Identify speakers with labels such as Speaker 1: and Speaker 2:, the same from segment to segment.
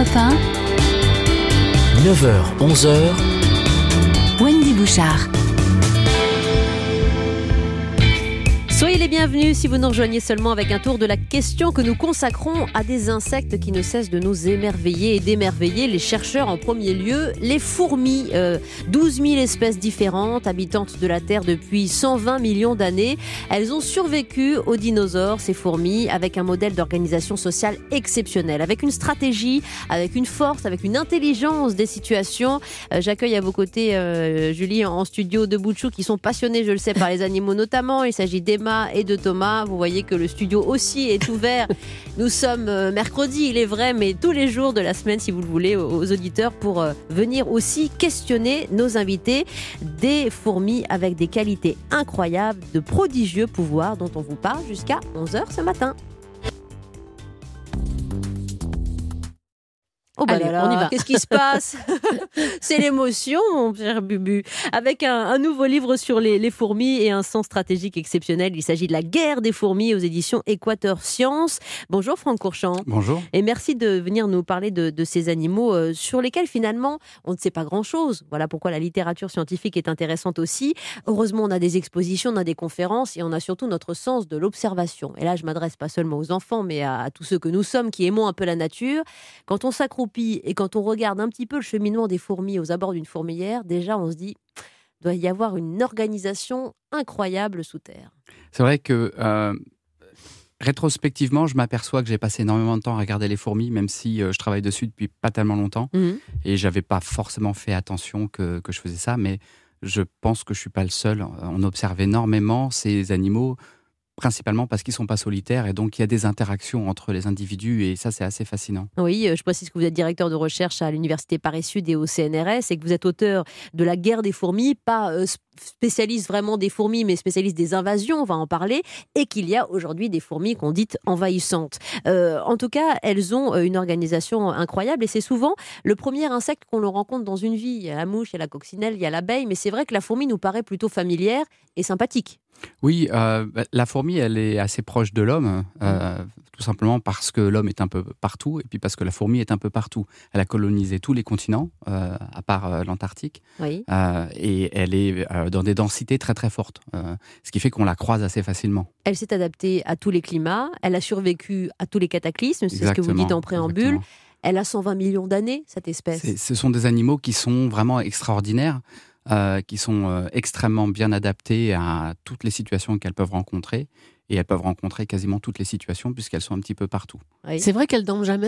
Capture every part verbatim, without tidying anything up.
Speaker 1: Europe un,
Speaker 2: neuf heures, onze heures,
Speaker 1: Wendy Bouchard.
Speaker 3: Soyez les bienvenus si vous nous rejoignez seulement avec un tour de la question que nous consacrons à des insectes qui ne cessent de nous émerveiller et d'émerveiller les chercheurs en premier lieu. Les fourmis, euh, douze mille espèces différentes, habitantes de la Terre depuis cent vingt millions d'années. Elles ont survécu aux dinosaures, ces fourmis, avec un modèle d'organisation sociale exceptionnel, avec une stratégie, avec une force, avec une intelligence des situations. Euh, j'accueille à vos côtés euh, Julie en studio de Boutchou qui sont passionnés, je le sais, par les animaux notamment. Il s'agit d'Emma et de Thomas. Vous voyez que le studio aussi est ouvert. Nous sommes mercredi, il est vrai, mais tous les jours de la semaine, si vous le voulez, aux auditeurs pour venir aussi questionner nos invités. Des fourmis avec des qualités incroyables, de prodigieux pouvoirs dont on vous parle jusqu'à onze heures ce matin. Oh bah
Speaker 4: Allez,
Speaker 3: là là,
Speaker 4: on y va.
Speaker 3: Qu'est-ce qui se passe? C'est l'émotion, mon cher Bubu. Avec un, un nouveau livre sur les, les fourmis et un sens stratégique exceptionnel. Il s'agit de La guerre des fourmis aux éditions Équateur Sciences. Bonjour Franck Courchamp.
Speaker 5: Bonjour.
Speaker 3: Et merci de venir nous parler de, de ces animaux euh, sur lesquels finalement on ne sait pas grand-chose. Voilà pourquoi la littérature scientifique est intéressante aussi. Heureusement, on a des expositions, on a des conférences et on a surtout notre sens de l'observation. Et là, je m'adresse pas seulement aux enfants, mais à, à tous ceux que nous sommes qui aimons un peu la nature. Quand on s'accroupit et quand on regarde un petit peu le cheminement des fourmis aux abords d'une fourmilière, déjà on se dit il doit y avoir une organisation incroyable sous terre.
Speaker 5: C'est vrai que euh, rétrospectivement, je m'aperçois que j'ai passé énormément de temps à regarder les fourmis, même si euh, je travaille dessus depuis pas tellement longtemps. Mmh. Et j'avais pas forcément fait attention que, que je faisais ça, mais je pense que je suis pas le seul. On observe énormément ces animaux, principalement parce qu'ils ne sont pas solitaires et donc il y a des interactions entre les individus et ça c'est assez fascinant.
Speaker 3: Oui, je précise que vous êtes directeur de recherche à l'Université Paris-Sud et au C N R S et que vous êtes auteur de La guerre des fourmis, pas spécialiste vraiment des fourmis mais spécialiste des invasions, on va en parler, et qu'il y a aujourd'hui des fourmis qu'on dit envahissantes. Euh, en tout cas, elles ont une organisation incroyable et c'est souvent le premier insecte qu'on le rencontre dans une vie. Il y a la mouche, il y a la coccinelle, il y a l'abeille, mais c'est vrai que la fourmi nous paraît plutôt familière et sympathique.
Speaker 5: Oui, euh, la fourmi, elle est assez proche de l'homme, euh, tout simplement parce que l'homme est un peu partout, et puis parce que la fourmi est un peu partout. Elle a colonisé tous les continents, euh, à part euh, l'Antarctique, oui. euh, et elle est euh, dans des densités très très fortes, euh, ce qui fait qu'on la croise assez facilement.
Speaker 3: Elle s'est adaptée à tous les climats, elle a survécu à tous les cataclysmes, c'est
Speaker 5: exactement,
Speaker 3: ce que vous dites en préambule. Exactement. Elle a cent vingt millions d'années, cette espèce.
Speaker 5: C'est, ce sont des animaux qui sont vraiment extraordinaires. Euh, qui sont euh, extrêmement bien adaptées à toutes les situations qu'elles peuvent rencontrer. Et elles peuvent rencontrer quasiment toutes les situations puisqu'elles sont un petit peu partout.
Speaker 4: Oui. C'est vrai qu'elles dorment jamais ?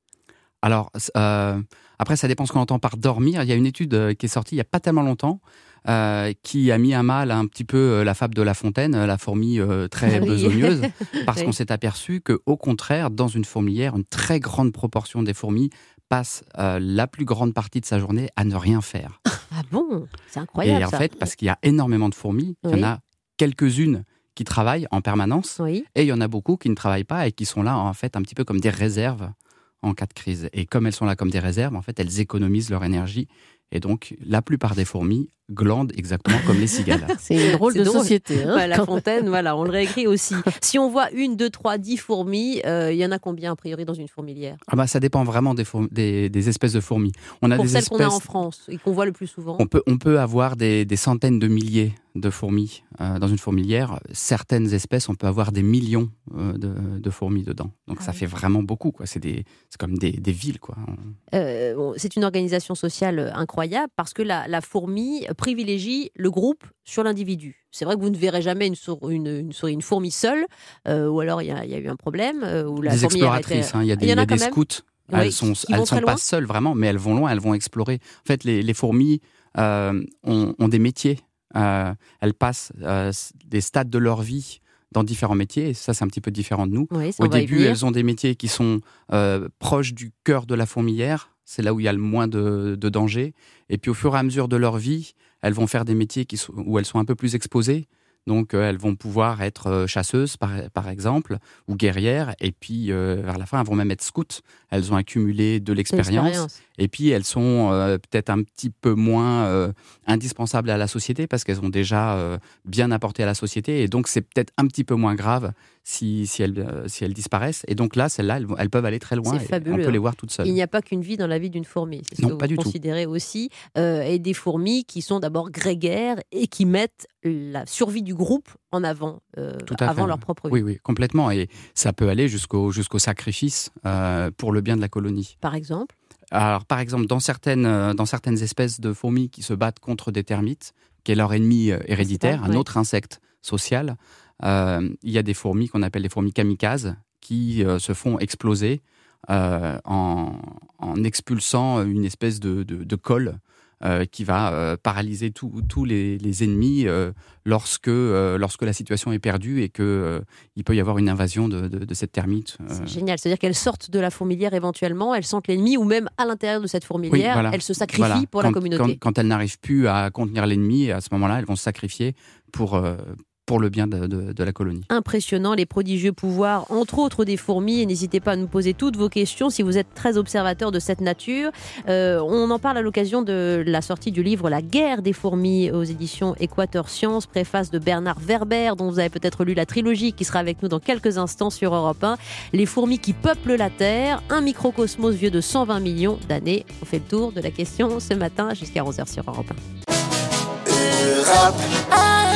Speaker 5: Alors, euh, après, ça dépend ce qu'on entend par dormir. Il y a une étude euh, qui est sortie il n'y a pas tellement longtemps euh, qui a mis à mal un petit peu euh, la fable de La Fontaine, la fourmi euh, très oui. besogneuse, parce oui. qu'on s'est aperçu qu'au contraire, dans une fourmilière, une très grande proportion des fourmis passe euh, la plus grande partie de sa journée à ne rien faire.
Speaker 3: Ah bon ? C'est incroyable.
Speaker 5: Et en
Speaker 3: ça.
Speaker 5: fait, parce qu'il y a énormément de fourmis, oui. il y en a quelques-unes qui travaillent en permanence, oui. et il y en a beaucoup qui ne travaillent pas et qui sont là en fait un petit peu comme des réserves en cas de crise. Et comme elles sont là comme des réserves, en fait, elles économisent leur énergie. Et donc, la plupart des fourmis glandent exactement comme les cigales.
Speaker 4: C'est une drôle C'est de drôle. société. Hein,
Speaker 3: ouais, la Fontaine, voilà, on le réécrit aussi. Si on voit une, deux, trois, dix fourmis, il euh, y en a combien a priori dans une fourmilière ?
Speaker 5: Ah bah, ça dépend vraiment des, fourmis, des, des espèces de fourmis. On a
Speaker 3: Pour
Speaker 5: des
Speaker 3: celles
Speaker 5: espèces...
Speaker 3: qu'on a en France et qu'on voit le plus souvent.
Speaker 5: On peut, on peut avoir des, des centaines de milliers de fourmis euh, dans une fourmilière. Certaines espèces, on peut avoir des millions euh, de, de fourmis dedans. Donc ah ça oui. fait vraiment beaucoup, quoi. C'est, des, c'est comme des, des villes, quoi.
Speaker 3: Euh, bon, c'est une organisation sociale incroyable parce que la, la fourmi privilégie le groupe sur l'individu. C'est vrai que vous ne verrez jamais une, sour- une, une, souris, une fourmi seule, euh, ou alors il y, y a eu un problème. Euh, où la
Speaker 5: des exploratrices, il hein, y a des, y y a des scouts.
Speaker 3: Oui,
Speaker 5: elles sont, elles sont pas seules vraiment, mais elles vont loin, elles vont explorer. En fait, les, les fourmis euh, ont, ont des métiers. Euh, elles passent euh, des stades de leur vie dans différents métiers, et ça c'est un petit peu différent de nous.
Speaker 3: Oui,
Speaker 5: Au début, elles ont des métiers qui sont euh, proches du cœur de la fourmilière, c'est là où il y a le moins de, de danger. Et puis au fur et à mesure de leur vie, elles vont faire des métiers qui sont, où elles sont un peu plus exposées. Donc euh, elles vont pouvoir être euh, chasseuses par, par exemple, ou guerrières, et puis euh, vers la fin elles vont même être scouts. Elles ont accumulé de l'expérience, l'expérience. Et puis, elles sont euh, peut-être un petit peu moins euh, indispensables à la société parce qu'elles ont déjà euh, bien apporté à la société. Et donc, c'est peut-être un petit peu moins grave si, si, elles, euh, si elles disparaissent. Et donc là, celles-là, elles, elles peuvent aller très loin.
Speaker 3: C'est
Speaker 5: et
Speaker 3: fabuleux.
Speaker 5: On peut les voir toutes seules.
Speaker 3: Il n'y a pas qu'une vie dans la vie d'une fourmi. C'est ce
Speaker 5: non,
Speaker 3: que
Speaker 5: pas
Speaker 3: vous
Speaker 5: du
Speaker 3: considérez
Speaker 5: tout.
Speaker 3: aussi. Euh, et des fourmis qui sont d'abord grégaires et qui mettent la survie du groupe en avant, euh, avant
Speaker 5: fait.
Speaker 3: leur propre vie.
Speaker 5: Oui, oui, complètement. Et ça peut aller jusqu'au, jusqu'au sacrifice euh, pour le bien de la colonie.
Speaker 3: Par exemple ?
Speaker 5: Alors, par exemple, dans certaines, dans certaines espèces de fourmis qui se battent contre des termites, qui est leur ennemi héréditaire,
Speaker 3: pas,
Speaker 5: un
Speaker 3: ouais.
Speaker 5: autre insecte social, euh, il y a des fourmis qu'on appelle les fourmis kamikazes qui euh, se font exploser euh, en, en expulsant une espèce de, de, de colle Euh, qui va euh, paralyser tous les, les ennemis euh, lorsque, euh, lorsque la situation est perdue et qu'il euh, peut y avoir une invasion de, de, de cette termite. Euh.
Speaker 3: C'est génial, c'est-à-dire qu'elles sortent de la fourmilière éventuellement, elles sentent l'ennemi ou même à l'intérieur de cette fourmilière,
Speaker 5: oui, voilà.
Speaker 3: elles se sacrifient
Speaker 5: voilà.
Speaker 3: pour
Speaker 5: quand,
Speaker 3: la communauté.
Speaker 5: Quand, quand elles n'arrivent plus à contenir l'ennemi, à ce moment-là, elles vont se sacrifier pour... Euh, pour le bien de, de, de la colonie.
Speaker 3: Impressionnant, les prodigieux pouvoirs, entre autres des fourmis. Et n'hésitez pas à nous poser toutes vos questions si vous êtes très observateur de cette nature. Euh, on en parle à l'occasion de la sortie du livre La guerre des fourmis aux éditions Équateur Sciences, préface de Bernard Werber, dont vous avez peut-être lu la trilogie, qui sera avec nous dans quelques instants sur Europe un. Les fourmis qui peuplent la Terre, un microcosmos vieux de cent vingt millions d'années. On fait le tour de la question ce matin jusqu'à onze heures sur Europe un.
Speaker 6: Europe un.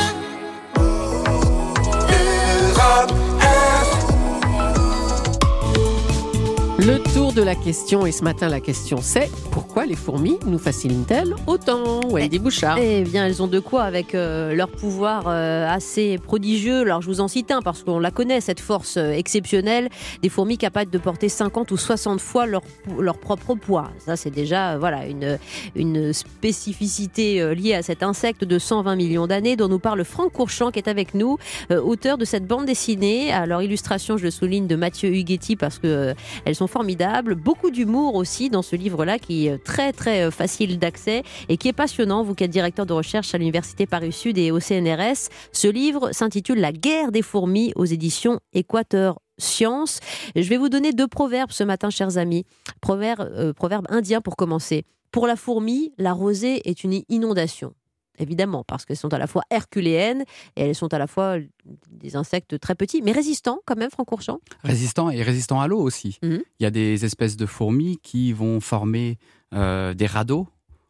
Speaker 4: Le tour de la question, et ce matin la question c'est pourquoi les fourmis nous fascinent-elles autant? Wendy Bouchard.
Speaker 3: Eh bien, elles ont de quoi avec euh, leur pouvoir euh, assez prodigieux. Alors, je vous en cite un parce qu'on la connaît, cette force euh, exceptionnelle des fourmis capables de porter cinquante ou soixante fois leur, leur propre poids. Ça, c'est déjà euh, voilà, une, une spécificité euh, liée à cet insecte de cent vingt millions d'années dont nous parle Franck Courchant qui est avec nous, euh, auteur de cette bande dessinée. Alors, illustration, je le souligne, de Mathieu Huguetti parce que euh, elles sont formidables. Beaucoup d'humour aussi dans ce livre-là qui est très très facile d'accès et qui est passionnant. Vous qui êtes directeur de recherche à l'Université Paris-Sud et au C N R S, ce livre s'intitule La guerre des fourmis aux éditions Équateur Sciences. Je vais vous donner deux proverbes ce matin, chers amis. Proverbe, euh, proverbe indien pour commencer. Pour la fourmi, la rosée est une inondation. Évidemment, parce qu'elles sont à la fois herculéennes et elles sont à la fois des insectes très petits, mais résistants quand même, Franck Courchant.
Speaker 5: Résistants et résistants à l'eau aussi. Mmh. Il y a des espèces de fourmis qui vont former euh, des radeaux,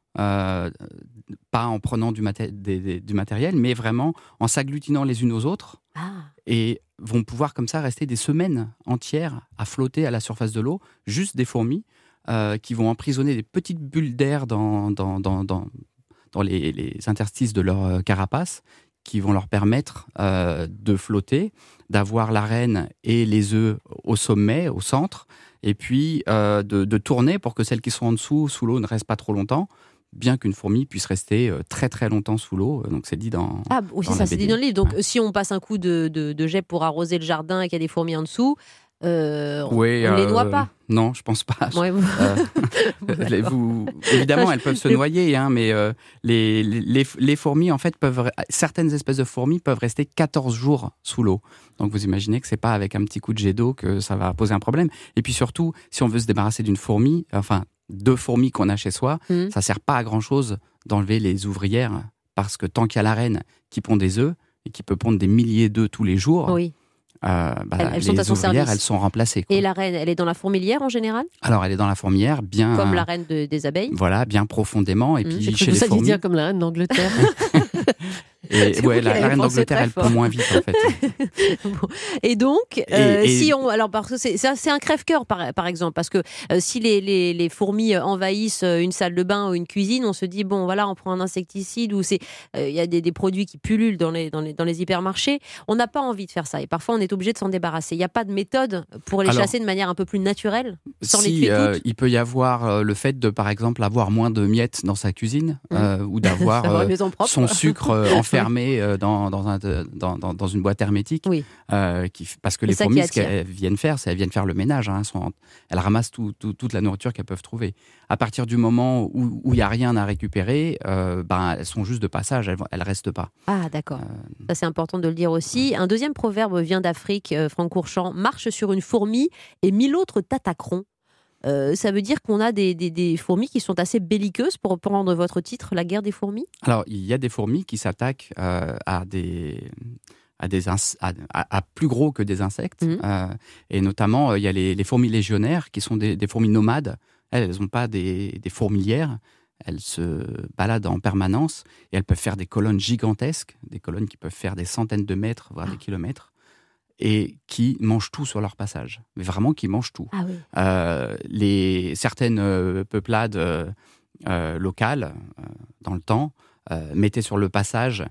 Speaker 5: euh, pas en prenant du, maté- des, des, du matériel, mais vraiment en s'agglutinant les unes aux autres, ah. et vont pouvoir comme ça rester des semaines entières à flotter à la surface de l'eau, juste des fourmis euh, qui vont emprisonner des petites bulles d'air dans... dans, dans, dans dans les, les interstices de leur carapace, qui vont leur permettre euh, de flotter, d'avoir l'arène et les œufs au sommet, au centre, et puis euh, de, de tourner pour que celles qui sont en dessous, sous l'eau, ne restent pas trop longtemps, bien qu'une fourmi puisse rester très très longtemps sous l'eau. Donc c'est dit dans
Speaker 3: Ah, aussi
Speaker 5: dans
Speaker 3: ça, c'est dit dans le livre. Donc
Speaker 5: ouais.
Speaker 3: si on passe un coup de, de, de jet pour arroser le jardin et qu'il y a des fourmis en dessous, Euh,
Speaker 5: oui,
Speaker 3: on ne
Speaker 5: euh,
Speaker 3: les noie pas.
Speaker 5: Non, je pense pas.
Speaker 3: Ouais, vous...
Speaker 5: euh, les, vous, évidemment, elles peuvent se noyer, hein, mais euh, les, les, les fourmis, en fait, peuvent, certaines espèces de fourmis peuvent rester quatorze jours sous l'eau. Donc vous imaginez que c'est pas avec un petit coup de jet d'eau que ça va poser un problème. Et puis surtout, si on veut se débarrasser d'une fourmi, enfin deux fourmis qu'on a chez soi, mmh. ça sert pas à grand chose d'enlever les ouvrières, parce que tant qu'il y a la reine qui pond des œufs et qui peut pondre des milliers d'œufs tous les jours.
Speaker 3: Oui.
Speaker 5: Euh, bah,
Speaker 3: elles, elles
Speaker 5: les
Speaker 3: sont à son
Speaker 5: ouvrières,
Speaker 3: service.
Speaker 5: Elles sont remplacées. Quoi.
Speaker 3: Et la reine, elle est dans la fourmilière en général ?
Speaker 5: Alors, elle est dans la fourmilière, bien...
Speaker 3: Comme la reine de, des abeilles ?
Speaker 5: Voilà, bien profondément. Et
Speaker 4: mmh,
Speaker 5: puis,
Speaker 4: j'ai
Speaker 5: chez
Speaker 4: cru
Speaker 5: les
Speaker 4: que ça
Speaker 5: fourmis...
Speaker 4: dire comme la reine d'Angleterre.
Speaker 5: Et ouais, la, la reine d'Angleterre, elle peut moins vite, en fait.
Speaker 3: Bon. Et donc,
Speaker 5: et,
Speaker 3: euh,
Speaker 5: et...
Speaker 3: si on, alors parce que c'est, c'est un crève-cœur par, par exemple, parce que euh, si les, les, les fourmis envahissent une salle de bain ou une cuisine, on se dit bon voilà, on prend un insecticide ou c'est, il euh, y a des, des produits qui pullulent dans les, dans les, dans les hypermarchés. On n'a pas envie de faire ça et parfois on est obligé de s'en débarrasser. Il n'y a pas de méthode pour les alors, chasser de manière un peu plus naturelle, sans
Speaker 5: si,
Speaker 3: les tuer
Speaker 5: euh,
Speaker 3: toutes.
Speaker 5: Il peut y avoir euh, le fait de, par exemple, avoir moins de miettes dans sa cuisine mmh. euh, ou d'avoir euh, son sucre euh, enfermé euh, dans Dans, un, dans, dans, dans une boîte hermétique.
Speaker 3: Oui.
Speaker 5: Euh, qui, parce que
Speaker 3: c'est
Speaker 5: les fourmis, ce
Speaker 3: qu'elles
Speaker 5: viennent faire, c'est qu'elles viennent faire le ménage. Hein, elles, sont, elles ramassent tout, tout, toute la nourriture qu'elles peuvent trouver. À partir du moment où il n'y a rien à récupérer, euh, ben, elles sont juste de passage, elles ne restent pas.
Speaker 3: Ah, d'accord.
Speaker 5: Euh...
Speaker 3: Ça, c'est important de le dire aussi. Un deuxième proverbe vient d'Afrique, euh, Franck Courchant. Marche sur une fourmi et mille autres t'attaqueront. euh, ça veut dire qu'on a des, des, des fourmis qui sont assez belliqueuses, pour reprendre votre titre, la guerre des fourmis?
Speaker 5: Alors, il y a des fourmis qui s'attaquent euh, à des... À, des ins- à, à, à plus gros que des insectes. Mmh. Euh, et notamment, euh, il y a les, les fourmis légionnaires qui sont des, des fourmis nomades. Elles, elles n'ont pas des, des fourmilières. Elles se baladent en permanence et elles peuvent faire des colonnes gigantesques, des colonnes qui peuvent faire des centaines de mètres, voire des kilomètres, et qui mangent tout sur leur passage. Mais vraiment, qui mangent tout.
Speaker 3: Ah oui.
Speaker 5: Euh, les, certaines euh, peuplades euh, euh, locales, euh, dans le temps, euh, mettaient sur le passage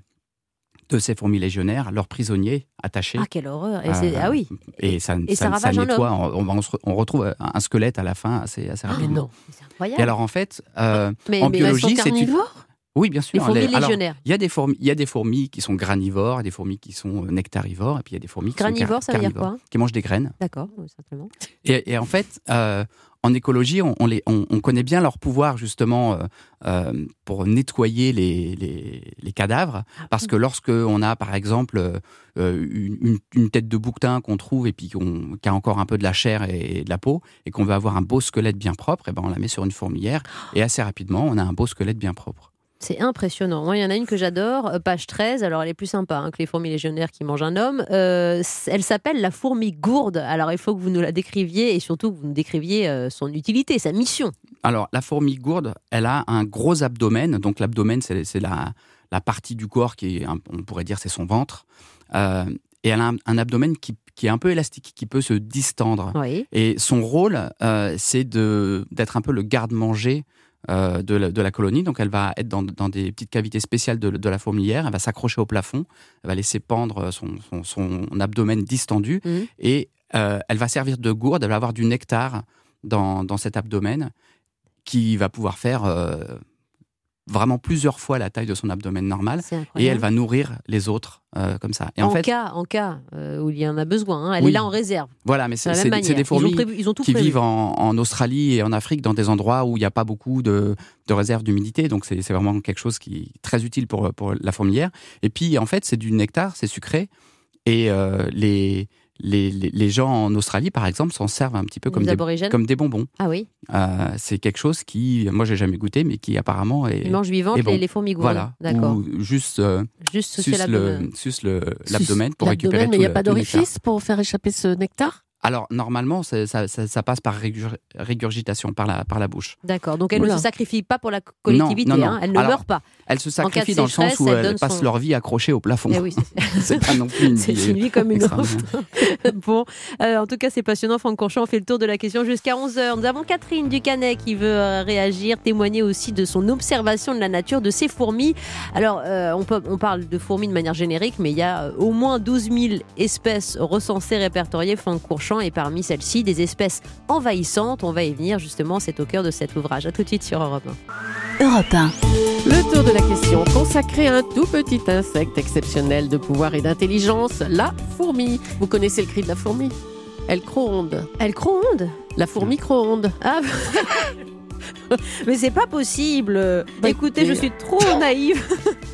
Speaker 5: de ces fourmis légionnaires, leurs prisonniers attachés.
Speaker 3: Ah, quelle horreur! Et c'est... euh, ah oui.
Speaker 5: Et ça,
Speaker 3: et ça,
Speaker 5: ça, ça nettoie.
Speaker 3: On,
Speaker 5: on, on retrouve un squelette à la fin assez, assez
Speaker 3: ah,
Speaker 5: rapidement.
Speaker 3: Mais non, c'est incroyable.
Speaker 5: Et alors en fait, euh,
Speaker 3: mais,
Speaker 5: en
Speaker 3: mais
Speaker 5: biologie,
Speaker 3: c'est une.
Speaker 5: Oui, bien sûr.
Speaker 3: Les fourmis
Speaker 5: les...
Speaker 3: légionnaires.
Speaker 5: Il y a des fourmis, il y a des fourmis qui sont granivores, des fourmis qui sont nectarivores, et puis il y a des fourmis qui
Speaker 3: granivores,
Speaker 5: sont
Speaker 3: car... ça veut dire quoi?
Speaker 5: Qui mangent des graines.
Speaker 3: D'accord, simplement.
Speaker 5: Et, et en fait. Euh, En écologie, on, on, les, on, on connaît bien leur pouvoir justement euh, euh, pour nettoyer les, les, les cadavres, parce que lorsque on a par exemple euh, une, une tête de bouquetin qu'on trouve et puis qu'on, qui a encore un peu de la chair et de la peau, et qu'on veut avoir un beau squelette bien propre, et ben on la met sur une fourmilière et assez rapidement on a un beau squelette bien propre.
Speaker 3: C'est impressionnant. Moi, il y en a une que j'adore, page treize. Alors, elle est plus sympa hein, que les fourmis légionnaires qui mangent un homme. Euh, elle s'appelle la fourmi gourde. Alors, il faut que vous nous la décriviez et surtout que vous nous décriviez euh, son utilité, sa mission.
Speaker 5: Alors, la fourmi gourde, elle a un gros abdomen. Donc, l'abdomen, c'est, c'est la, la partie du corps qui est, on pourrait dire, c'est son ventre. Euh, et elle a un, un abdomen qui, qui est un peu élastique, qui peut se distendre.
Speaker 3: Oui.
Speaker 5: Et son rôle, euh, c'est de, d'être un peu le garde-manger Euh, de, la, de la colonie. Donc elle va être dans, dans des petites cavités spéciales de, de la fourmilière, elle va s'accrocher au plafond, elle va laisser pendre son, son, son abdomen distendu mmh. et euh, elle va servir de gourde, elle va avoir du nectar dans, dans cet abdomen qui va pouvoir faire euh, vraiment plusieurs fois la taille de son abdomen normal et elle va nourrir les autres euh, comme ça. Et
Speaker 3: en,
Speaker 5: en fait,
Speaker 3: cas, en cas euh, où il y en a besoin, hein, elle
Speaker 5: oui.
Speaker 3: est là en réserve.
Speaker 5: Voilà, mais c'est, c'est, c'est des fourmis
Speaker 3: ils ont prévu, ils ont tout
Speaker 5: qui
Speaker 3: prévu.
Speaker 5: vivent en, en Australie et en Afrique dans des endroits où il n'y a pas beaucoup de, de réserves d'humidité. Donc c'est, c'est vraiment quelque chose qui est très utile pour, pour la fourmilière. Et puis en fait, c'est du nectar, c'est sucré. Et euh, les, les, les, les gens en Australie, par exemple, s'en servent un petit peu comme des, comme des bonbons.
Speaker 3: Ah oui.
Speaker 5: Euh, c'est quelque chose qui, moi, j'ai jamais goûté, mais qui apparemment est.
Speaker 3: Ils mangent vivantes bon. les, les fourmis gourdes.
Speaker 5: Voilà.
Speaker 3: D'accord.
Speaker 5: Ou juste, euh,
Speaker 3: juste
Speaker 5: suce
Speaker 3: l'abdomen.
Speaker 5: Le, suce le, l'abdomen pour
Speaker 4: l'abdomen,
Speaker 5: récupérer tout
Speaker 4: mais il n'y a
Speaker 5: le,
Speaker 4: pas d'orifice pour faire échapper ce nectar?
Speaker 5: Alors, normalement, ça, ça, ça passe par régur- régurgitation, par la, par la bouche.
Speaker 3: D'accord, donc elle
Speaker 5: Oula.
Speaker 3: ne se sacrifie pas pour la collectivité,
Speaker 5: non, non, non.
Speaker 3: Hein, elle ne
Speaker 5: Alors,
Speaker 3: meurt pas.
Speaker 5: Elles se sacrifient dans le sens où elles, elles passent son... leur vie accrochées au plafond.
Speaker 3: Eh oui, c'est...
Speaker 5: c'est pas non plus une
Speaker 3: c'est
Speaker 5: vie,
Speaker 3: une vie comme une autre. Bon, euh, en tout cas, c'est passionnant. Franck Courchon, on fait le tour de la question jusqu'à onze heures. Nous avons Catherine Ducanet qui veut euh, réagir, témoigner aussi de son observation de la nature, de ces fourmis. Alors, euh, on, peut, on parle de fourmis de manière générique, mais il y a euh, au moins douze mille espèces recensées, répertoriées, Franck Courchon, et parmi celles-ci, des espèces envahissantes. On va y venir, justement, c'est au cœur de cet ouvrage. À tout de suite sur Europe un.
Speaker 1: Europe un.
Speaker 4: Le tour de la question consacré à un tout petit insecte exceptionnel de pouvoir et d'intelligence, la fourmi. Vous connaissez le cri de la fourmi? Elle croonde.
Speaker 3: Elle croonde?
Speaker 4: La fourmi croonde.
Speaker 3: Ah mais c'est pas possible. Bah, écoutez, je suis trop naïve.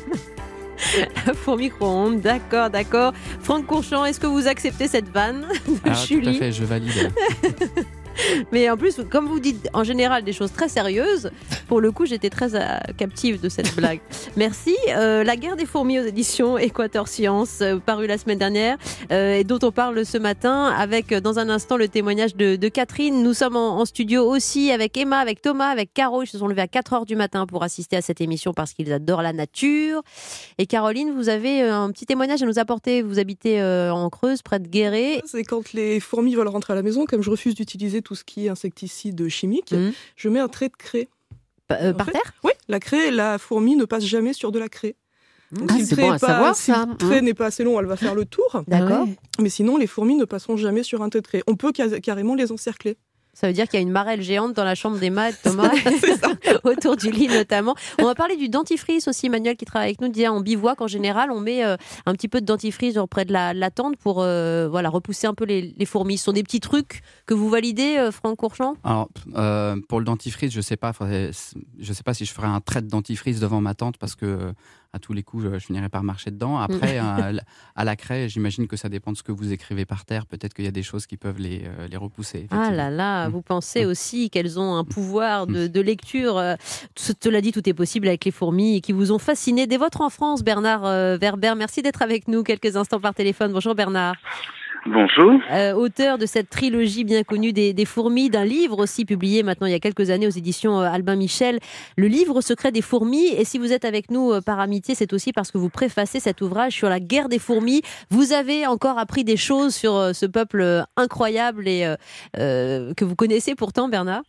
Speaker 3: La fourmi croonde, d'accord, d'accord. Franck Courchon, est-ce que vous acceptez cette vanne de
Speaker 5: ah,
Speaker 3: Julie?
Speaker 5: Tout à fait, je valide.
Speaker 3: Mais en plus, comme vous dites en général des choses très sérieuses, pour le coup, j'étais très euh, captive de cette blague. Merci. Euh, la guerre des fourmis aux éditions Équateur Science, euh, paru la semaine dernière, euh, et dont on parle ce matin, avec euh, dans un instant le témoignage de, de Catherine. Nous sommes en, en studio aussi avec Emma, avec Thomas, avec Caro. Ils se sont levés à quatre heures du matin pour assister à cette émission parce qu'ils adorent la nature. Et Caroline, vous avez un petit témoignage à nous apporter. Vous habitez euh, en Creuse, près de Guéret.
Speaker 7: C'est quand les fourmis veulent rentrer à la maison, comme je refuse d'utiliser tout ce qui est insecticide chimique, mmh. je mets un trait de craie.
Speaker 3: Euh, par
Speaker 7: fait,
Speaker 3: terre?
Speaker 7: Oui, la craie, la fourmi ne passe jamais sur de la craie.
Speaker 4: Donc, ah, si c'est bon à
Speaker 7: pas,
Speaker 4: savoir,
Speaker 7: si
Speaker 4: ça.
Speaker 7: le trait mmh. n'est pas assez long, elle va faire le tour.
Speaker 3: D'accord.
Speaker 7: Ouais. Mais sinon, les fourmis ne passeront jamais sur un trait de craie. On peut ca- carrément les encercler.
Speaker 3: Ça veut dire qu'il y a une marelle géante dans la chambre d'Emma et de Thomas, autour du lit notamment. On va parler du dentifrice aussi. Manuel qui travaille avec nous disait en bivouac en général, on met euh, un petit peu de dentifrice auprès de la, la tente pour euh, voilà, repousser un peu les, les fourmis. Ce sont des petits trucs que vous validez, euh, Franck Courchon?
Speaker 5: Alors, euh, pour le dentifrice, je sais pas, je sais pas si je ferai un trait de dentifrice devant ma tente parce que à tous les coups, je, je finirai par marcher dedans. Après, à, à la craie, j'imagine que ça dépend de ce que vous écrivez par terre. Peut-être qu'il y a des choses qui peuvent les, euh, les repousser.
Speaker 3: Ah là là, mmh. vous pensez mmh. aussi qu'elles ont un pouvoir de, de lecture. Euh, cela dit, tout est possible avec les fourmis et qui vous ont fasciné dès votre enfance, Bernard euh, Werber. Merci d'être avec nous quelques instants par téléphone. Bonjour Bernard.
Speaker 8: Bonjour.
Speaker 3: Euh, auteur de cette trilogie bien connue des, des fourmis, d'un livre aussi publié maintenant il y a quelques années aux éditions euh, Albin Michel, le livre secret des fourmis. Et si vous êtes avec nous euh, par amitié, c'est aussi parce que vous préfacez cet ouvrage sur la guerre des fourmis. Vous avez encore appris des choses sur euh, ce peuple euh, incroyable et euh, euh, que vous connaissez pourtant, Bernard.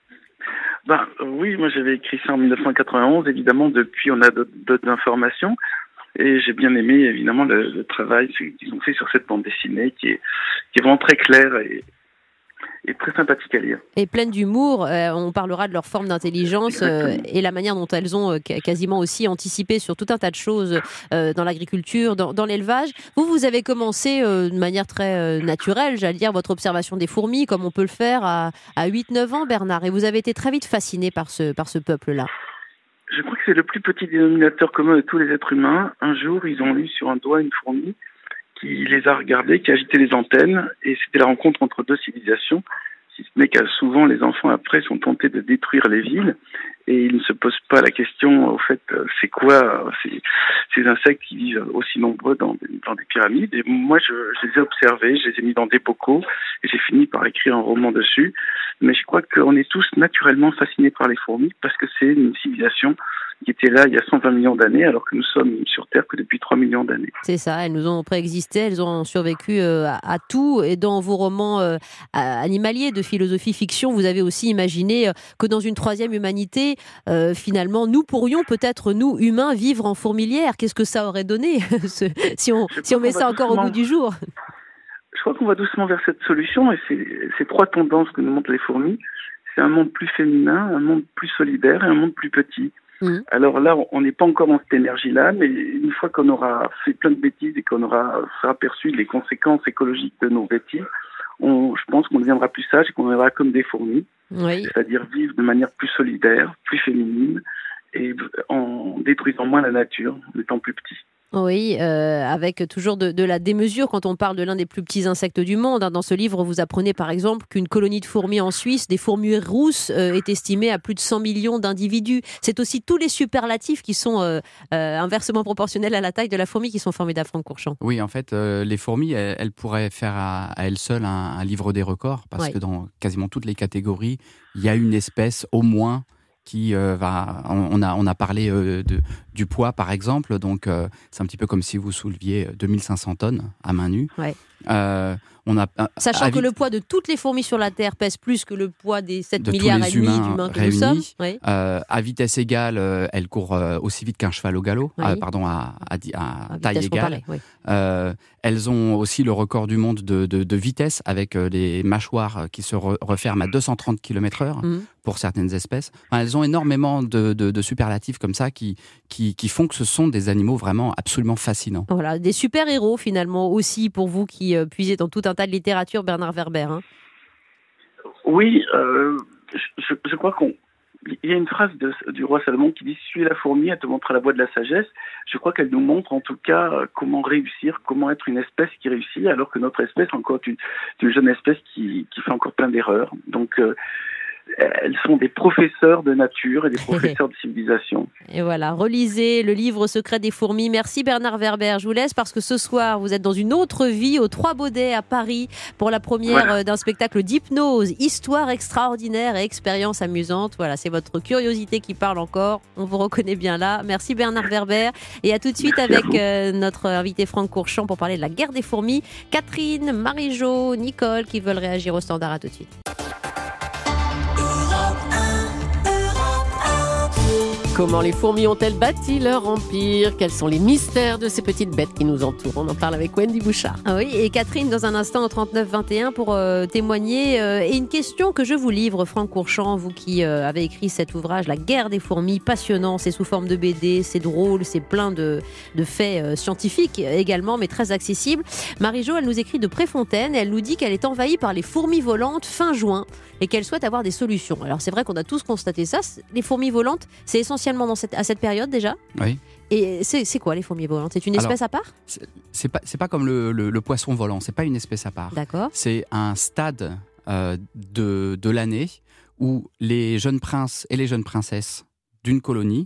Speaker 8: Ben, oui, moi j'avais écrit ça en dix-neuf cent quatre-vingt-onze. Évidemment, depuis on a d'autres, d'autres informations. Et j'ai bien aimé, évidemment, le, le travail qu'ils ont fait sur cette bande dessinée qui est, qui est vraiment très claire et, et très sympathique à lire.
Speaker 3: Et pleine d'humour. Euh, on parlera de leur forme d'intelligence euh, et la manière dont elles ont euh, quasiment aussi anticipé sur tout un tas de choses euh, dans l'agriculture, dans, dans l'élevage. Vous, vous avez commencé euh, de manière très euh, naturelle, j'allais dire, votre observation des fourmis, comme on peut le faire à, à huit neuf ans, Bernard. Et vous avez été très vite fasciné par ce, par ce peuple-là.
Speaker 8: Je crois que c'est le plus petit dénominateur commun de tous les êtres humains. Un jour, ils ont eu sur un doigt une fourmi qui les a regardés, qui a agité les antennes, et c'était la rencontre entre deux civilisations. Si ce n'est qu'à souvent, les enfants après sont tentés de détruire les villes, et ils ne se posent pas la question, au fait, c'est quoi ces, ces insectes qui vivent aussi nombreux dans, dans des pyramides. Et moi, je, je les ai observés, je les ai mis dans des bocaux, et j'ai fini par écrire un roman dessus. Mais je crois qu'on est tous naturellement fascinés par les fourmis, parce que c'est une civilisation qui était là il y a cent vingt millions d'années, alors que nous sommes sur Terre que depuis trois millions d'années.
Speaker 3: C'est ça, elles nous ont préexisté, elles ont survécu euh, à, à tout. Et dans vos romans euh, animaliers de philosophie fiction, vous avez aussi imaginé euh, que dans une troisième humanité, euh, finalement, nous pourrions peut-être, nous, humains, vivre en fourmilière. Qu'est-ce que ça aurait donné ce, si on, si on met ça encore doucement au goût du jour?
Speaker 8: Je crois qu'on va doucement vers cette solution, et c'est ces trois tendances que nous montrent les fourmis. C'est un monde plus féminin, un monde plus solidaire et un monde plus petit. Mmh. Alors là, on n'est pas encore dans cette énergie-là, mais une fois qu'on aura fait plein de bêtises et qu'on aura aperçu les conséquences écologiques de nos bêtises, on, je pense qu'on deviendra plus sage et qu'on deviendra comme des fourmis, oui. C'est-à-dire vivre de manière plus solidaire, plus féminine, et en détruisant moins la nature, en étant plus petit.
Speaker 3: Oui, euh, avec toujours de, de la démesure quand on parle de l'un des plus petits insectes du monde. Dans ce livre, vous apprenez par exemple qu'une colonie de fourmis en Suisse, des fourmis rousses, euh, est estimée à plus de cent millions d'individus. C'est aussi tous les superlatifs qui sont euh, euh, inversement proportionnels à la taille de la fourmi qui sont formidables, Franck Courchant.
Speaker 5: Oui, en fait, euh, les fourmis, elles, elles pourraient faire à, à elles seules un, un livre des records, parce ouais. que dans quasiment toutes les catégories, il y a une espèce au moins qui euh, va. On a on a parlé euh, de du poids par exemple, donc euh, c'est un petit peu comme si vous souleviez deux mille cinq cents tonnes à main nue. Ouais. Euh, on a,
Speaker 3: Sachant que vite... le poids de toutes les fourmis sur la Terre pèse plus que le poids des sept milliards et demi d'humains que nous sommes. Oui.
Speaker 5: Euh, à vitesse égale, euh, elle court euh, aussi vite qu'un cheval au galop, oui. euh, pardon, à, à, à, à taille égale. Parlait, oui. euh, elles ont aussi le record du monde de, de, de vitesse, avec euh, les mâchoires qui se re- referment à deux cent trente kilomètres heure mmh. pour certaines espèces. Enfin, elles ont énormément de, de, de superlatifs comme ça qui, qui, qui font que ce sont des animaux vraiment absolument fascinants.
Speaker 3: Voilà, des super-héros finalement aussi pour vous qui euh, puisez dans tout un tas de littérature, Bernard Werber. Hein.
Speaker 8: Oui, euh, je, je crois qu'on... Il y a une phrase de, du roi Salomon qui dit « Suis la fourmi, elle te montre la voie de la sagesse ». Je crois qu'elle nous montre en tout cas comment réussir, comment être une espèce qui réussit, alors que notre espèce est encore une, une jeune espèce qui, qui fait encore plein d'erreurs. Donc, euh, elles sont des professeurs de nature et des professeurs de civilisation.
Speaker 3: Et voilà, relisez le livre Secret des fourmis. Merci Bernard Werber. Je vous laisse parce que ce soir, vous êtes dans une autre vie au Trois Baudets à Paris pour la première voilà. d'un spectacle d'hypnose, histoire extraordinaire et expérience amusante. Voilà, c'est votre curiosité qui parle encore. On vous reconnaît bien là. Merci Bernard Werber. Et à tout de suite Merci avec euh, notre invité Franck Courchant pour parler de la guerre des fourmis. Catherine, Marie-Jo, Nicole qui veulent réagir au standard. À tout de suite.
Speaker 4: Comment les fourmis ont-elles bâti leur empire? Quels sont les mystères de ces petites bêtes qui nous entourent? On en parle avec Wendy Bouchard.
Speaker 3: Ah oui, et Catherine dans un instant au trente-neuf vingt et un pour euh, témoigner. Euh, et une question que je vous livre, Franck Courchant, vous qui euh, avez écrit cet ouvrage, La guerre des fourmis, passionnant, c'est sous forme de B D, c'est drôle, c'est plein de, de faits euh, scientifiques également, mais très accessible. Marie-Jo, elle nous écrit de Préfontaine, et elle nous dit qu'elle est envahie par les fourmis volantes fin juin et qu'elle souhaite avoir des solutions. Alors c'est vrai qu'on a tous constaté ça, les fourmis volantes, c'est essentiellement spécialement dans cette, à cette période déjà.
Speaker 5: Oui.
Speaker 3: Et c'est, c'est quoi les fourmis volantes? C'est une espèce
Speaker 5: Alors,
Speaker 3: à part?
Speaker 5: c'est, c'est pas c'est pas comme le, le, le poisson volant. C'est pas une espèce à part.
Speaker 3: D'accord.
Speaker 5: C'est un stade euh, de de l'année où les jeunes princes et les jeunes princesses d'une colonie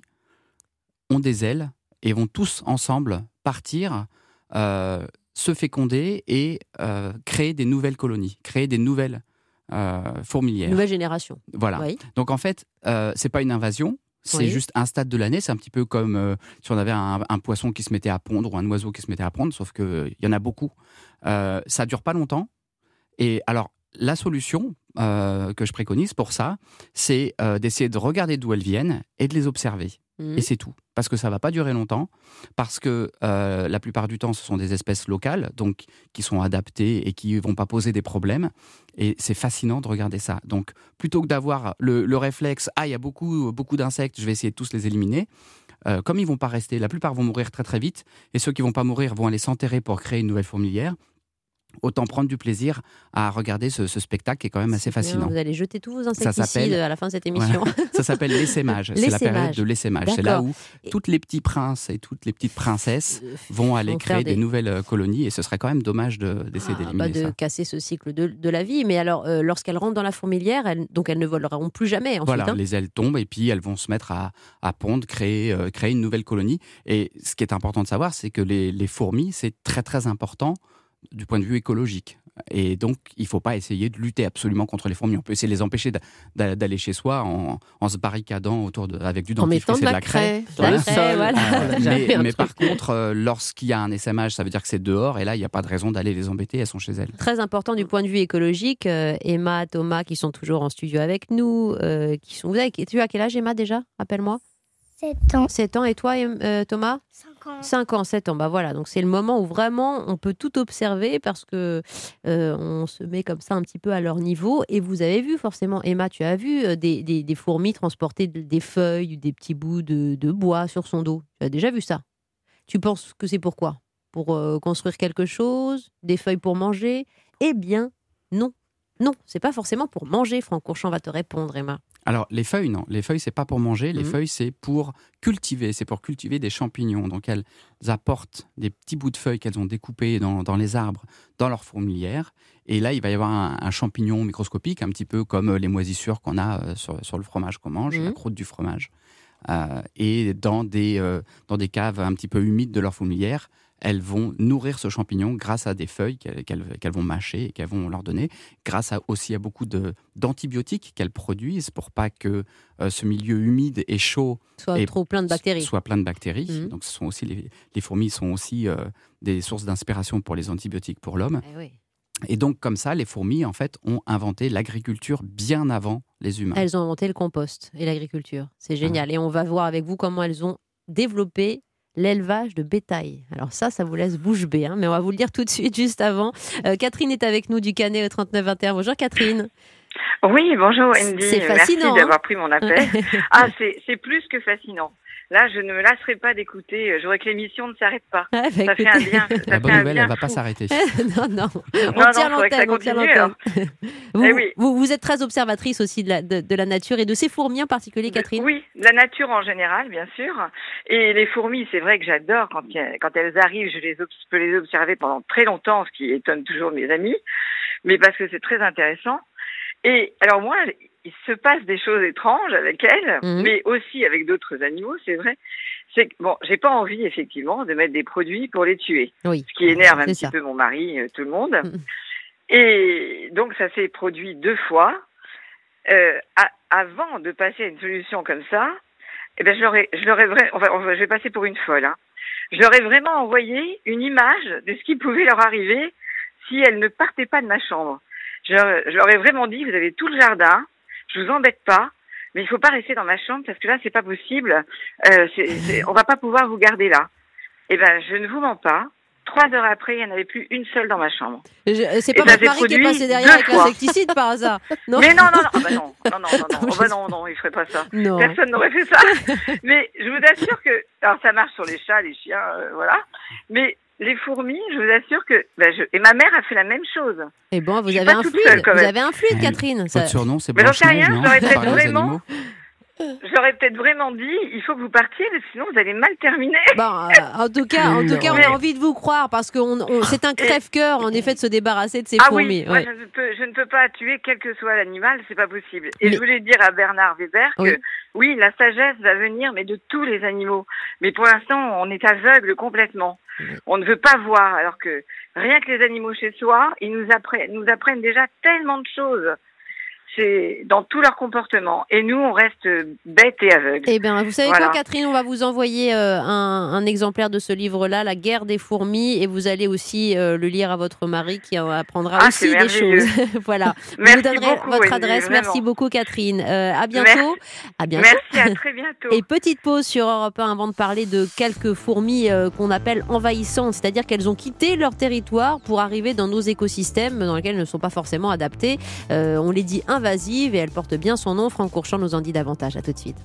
Speaker 5: ont des ailes et vont tous ensemble partir, euh, se féconder et euh, créer des nouvelles colonies, créer des nouvelles euh, fourmilières.
Speaker 3: Nouvelle génération.
Speaker 5: Voilà.
Speaker 3: Oui.
Speaker 5: Donc en fait, euh, c'est pas une invasion. C'est
Speaker 3: Oui.
Speaker 5: juste un stade de l'année. C'est un petit peu comme euh, si on avait un, un poisson qui se mettait à pondre ou un oiseau qui se mettait à pondre, sauf qu'il y en a beaucoup. Euh, ça dure pas longtemps. Et alors, la solution euh, que je préconise pour ça, c'est euh, d'essayer de regarder d'où elles viennent et de les observer.
Speaker 3: Mmh.
Speaker 5: Et c'est tout. Parce que ça va pas durer longtemps, parce que euh, la plupart du temps, ce sont des espèces locales, donc qui sont adaptées et qui vont pas poser des problèmes. Et c'est fascinant de regarder ça. Donc, plutôt que d'avoir le, le réflexe, ah, il y a beaucoup, beaucoup d'insectes, je vais essayer de tous les éliminer. Euh, comme ils vont pas rester, la plupart vont mourir très très vite, et ceux qui vont pas mourir vont aller s'enterrer pour créer une nouvelle fourmilière. Autant prendre du plaisir à regarder ce, ce spectacle qui est quand même assez
Speaker 3: C'est bien,
Speaker 5: fascinant.
Speaker 3: vous allez jeter tous vos
Speaker 5: Ça
Speaker 3: insecticides
Speaker 5: s'appelle-
Speaker 3: à la fin de cette émission.
Speaker 5: Voilà. Ça s'appelle l'essaimage. C'est la période
Speaker 3: L'essaimage.
Speaker 5: de l'essaimage. C'est là
Speaker 3: D'accord.
Speaker 5: où
Speaker 3: Et-
Speaker 5: tous les petits princes et toutes les petites princesses vont aller
Speaker 3: vont faire
Speaker 5: créer des...
Speaker 3: des-
Speaker 5: nouvelles euh, colonies, et ce serait quand même dommage de- d'essayer
Speaker 3: Ah,
Speaker 5: d'éliminer
Speaker 3: bah, de
Speaker 5: ça.
Speaker 3: casser ce cycle de, de la vie. Mais alors, euh, lorsqu'elles rentrent dans la fourmilière, elles, donc elles ne voleront plus jamais ensuite.
Speaker 5: Voilà,
Speaker 3: hein.
Speaker 5: les ailes tombent et puis elles vont se mettre à, à pondre, créer, euh, créer une nouvelle colonie. Et ce qui est important de savoir, c'est que les, les fourmis, c'est très très important du point de vue écologique. Et donc, il ne faut pas essayer de lutter absolument contre les fourmis. On peut essayer de les empêcher d'a- d'aller chez soi en, en se barricadant autour de, avec du
Speaker 4: En mettant
Speaker 5: dentifrice
Speaker 4: de
Speaker 5: et de
Speaker 4: la
Speaker 5: la craie.
Speaker 4: craie dans le
Speaker 3: craie,
Speaker 4: sol.
Speaker 3: voilà.
Speaker 4: Ah, j'avais
Speaker 5: Mais,
Speaker 4: un
Speaker 5: mais
Speaker 4: truc.
Speaker 5: par contre, euh, lorsqu'il y a un essaimage, ça veut dire que c'est dehors, et là, il n'y a pas de raison d'aller les embêter, elles sont chez elles.
Speaker 3: Très important du point de vue écologique. Euh, Emma, Thomas, qui sont toujours en studio avec nous. Euh, qui sont... Vous avez... Tu as quel âge, Emma, déjà? Rappelle-moi.
Speaker 9: sept ans.
Speaker 3: sept ans. Et toi, Em- euh, Thomas?
Speaker 9: cinq ans.
Speaker 3: cinq ans, sept ans. Bah voilà, donc c'est le moment où vraiment on peut tout observer parce que euh, on se met comme ça un petit peu à leur niveau. Et vous avez vu forcément, Emma, tu as vu euh, des, des, des fourmis transporter de- des feuilles, des petits bouts de, de bois sur son dos. Tu as déjà vu ça? Tu penses que c'est pourquoi? Pour euh, construire quelque chose? Des feuilles pour manger? Eh bien, non. Non, c'est pas forcément pour manger. Franck Courchon va te répondre, Emma.
Speaker 5: Alors, les feuilles, non. Les feuilles, c'est pas pour manger. Les
Speaker 3: Mhm.
Speaker 5: feuilles, c'est pour cultiver. C'est pour cultiver des champignons. Donc, elles apportent des petits bouts de feuilles qu'elles ont découpés dans, dans les arbres, dans leur fourmilière. Et là, il va y avoir un, un champignon microscopique, un petit peu comme les moisissures qu'on a euh, sur, sur le fromage qu'on mange,
Speaker 3: Mhm.
Speaker 5: la croûte du fromage. Euh, et dans des, euh, dans des caves un petit peu humides de leur fourmilière, elles vont nourrir ce champignon grâce à des feuilles qu'elles, qu'elles- qu'elles vont mâcher et qu'elles vont leur donner, grâce à, aussi à beaucoup de, d'antibiotiques qu'elles produisent pour pas que euh, ce milieu humide et chaud
Speaker 3: Soit
Speaker 5: Et
Speaker 3: trop plein de bactéries.
Speaker 5: soit plein de bactéries.
Speaker 3: Mhm.
Speaker 5: Donc, ce sont aussi les, les fourmis sont aussi euh, des sources d'inspiration pour les antibiotiques pour l'homme.
Speaker 3: Eh oui.
Speaker 5: Et donc, comme ça, les fourmis, en fait, ont inventé l'agriculture bien avant les humains.
Speaker 3: Elles ont inventé le compost et l'agriculture. C'est génial. Et on va voir avec vous comment elles ont développé l'élevage de bétail. Alors ça, ça vous laisse bouche bée, hein, mais on va vous le dire tout de suite, juste avant. Euh, Catherine est avec nous du Canet au trente-neuf vingt et un. Bonjour Catherine.
Speaker 10: Oui, bonjour Andy.
Speaker 3: C'est fascinant,
Speaker 10: Merci d'avoir
Speaker 3: hein.
Speaker 10: pris mon appel. Ah, c'est, c'est plus que fascinant. Là, je ne me lasserai pas d'écouter. Je voudrais que l'émission ne s'arrête pas.
Speaker 3: Ah, bah,
Speaker 10: Ça fait
Speaker 3: écoutez.
Speaker 10: un bien. Ça
Speaker 5: La
Speaker 10: fait
Speaker 5: bonne
Speaker 10: un
Speaker 5: nouvelle,
Speaker 10: bien
Speaker 5: elle va pas
Speaker 10: fou.
Speaker 5: s'arrêter.
Speaker 3: non, non. On
Speaker 10: Non,
Speaker 3: tient
Speaker 10: non, faudrait que ça
Speaker 3: l'antenne, on tient
Speaker 10: continue,
Speaker 3: l'antenne. Vous,
Speaker 10: Eh oui.
Speaker 3: vous, vous êtes très observatrice aussi de la, de, de la nature et de ces fourmis en particulier, Catherine.
Speaker 10: Oui, la nature en général, bien sûr. Et les fourmis, c'est vrai que j'adore quand, il y a- quand elles arrivent. Je, les, ob- je peux les observer pendant très longtemps, ce qui étonne toujours mes amis. Mais parce que c'est très intéressant. Et alors moi, il se passe des choses étranges avec elles,
Speaker 3: Mhm.
Speaker 10: mais aussi avec d'autres animaux, c'est vrai. C'est que, bon, j'ai pas envie, effectivement, de mettre des produits pour les tuer.
Speaker 3: Oui.
Speaker 10: Ce qui énerve un
Speaker 3: C'est
Speaker 10: petit
Speaker 3: ça.
Speaker 10: peu mon mari, euh, tout le monde.
Speaker 3: Mhm.
Speaker 10: Et donc, ça s'est produit deux fois. Euh, à- avant de passer à une solution comme ça, eh ben, je leur ai, je leur ai vra- enfin, enfin, je vais passer pour une folle, hein. Je leur ai vraiment envoyé une image de ce qui pouvait leur arriver si elles ne partaient pas de ma chambre. Je leur, je leur ai vraiment dit, vous avez tout le jardin, je vous embête pas, mais il faut pas rester dans ma chambre parce que là, c'est pas possible. Euh, c'est, c'est, on va pas pouvoir vous garder là. Eh ben, je ne vous mens pas. Trois heures après, il n'y en avait plus une seule dans ma chambre.
Speaker 3: Je- euh, c'est
Speaker 10: Et
Speaker 3: pas
Speaker 10: ça
Speaker 3: votre
Speaker 10: s'est
Speaker 3: mari qui est
Speaker 10: produit
Speaker 3: passé derrière
Speaker 10: deux
Speaker 3: avec
Speaker 10: fois.
Speaker 3: l'insecticide par hasard. Non.
Speaker 10: Mais non, non, non, ah bah non, non, non, non, non,
Speaker 3: Non,
Speaker 10: oh bah non, non, il ferait pas ça.
Speaker 3: Non.
Speaker 10: Personne n'aurait fait ça. Mais je vous assure que, alors ça marche sur les chats, les chiens, euh, voilà. Mais les fourmis, je vous assure que, ben je, et ma mère a fait la même chose.
Speaker 3: Et bon, vous
Speaker 10: Je suis
Speaker 3: avez
Speaker 10: pas
Speaker 3: un
Speaker 10: toute
Speaker 3: fluide.
Speaker 10: seule, quand
Speaker 3: Vous
Speaker 10: même.
Speaker 3: avez un fluide,
Speaker 5: Ouais.
Speaker 3: Catherine. Ça-
Speaker 5: Votre surnom, c'est
Speaker 10: Mais j'en sais
Speaker 5: Blanche-Neige,
Speaker 10: rien,
Speaker 5: non
Speaker 10: j'aurais peut-être
Speaker 5: Par les
Speaker 10: vraiment-
Speaker 5: animaux.
Speaker 10: je leur ai peut-être vraiment dit, il faut que vous partiez, sinon vous allez mal terminer.
Speaker 3: Bon, euh, en tout cas, en tout cas, on a envie de vous croire parce que on, on, c'est un crève-cœur, en effet, de se débarrasser de ces
Speaker 10: ah
Speaker 3: fourmis.
Speaker 10: Oui, moi,
Speaker 3: ouais.
Speaker 10: je, ne peux, je ne peux pas tuer quel que soit l'animal, c'est pas possible. Et
Speaker 3: mais...
Speaker 10: je voulais dire à Bernard Weber que
Speaker 3: oui.
Speaker 10: oui, la sagesse va venir, mais de tous les animaux. Mais pour l'instant, on est aveugle complètement. Oui. On ne veut pas voir, alors que rien que les animaux chez soi, ils nous apprennent, nous apprennent déjà tellement de choses. C'est dans tout leur comportement. Et nous, on reste bêtes et aveugles.
Speaker 3: Eh bien, vous savez
Speaker 10: voilà.
Speaker 3: quoi, Catherine, on va vous envoyer euh, un, un exemplaire de ce livre-là, La guerre des fourmis, et vous allez aussi euh, le lire à votre mari qui en apprendra
Speaker 10: ah,
Speaker 3: aussi des choses. Voilà.
Speaker 10: Merci
Speaker 3: vous donnerez
Speaker 10: beaucoup,
Speaker 3: votre
Speaker 10: Wendy,
Speaker 3: adresse.
Speaker 10: vraiment.
Speaker 3: Merci beaucoup, Catherine. Euh, à bientôt.
Speaker 10: Merci.
Speaker 3: À bientôt.
Speaker 10: Merci, à très bientôt.
Speaker 3: Et petite pause sur Europe un avant de parler de quelques fourmis euh, qu'on appelle envahissantes, c'est-à-dire qu'elles ont quitté leur territoire pour arriver dans nos écosystèmes dans lesquels elles ne sont pas forcément adaptées. Euh, on les dit invasives et elles portent bien son nom. Franck Courchon nous en dit davantage. À tout de suite.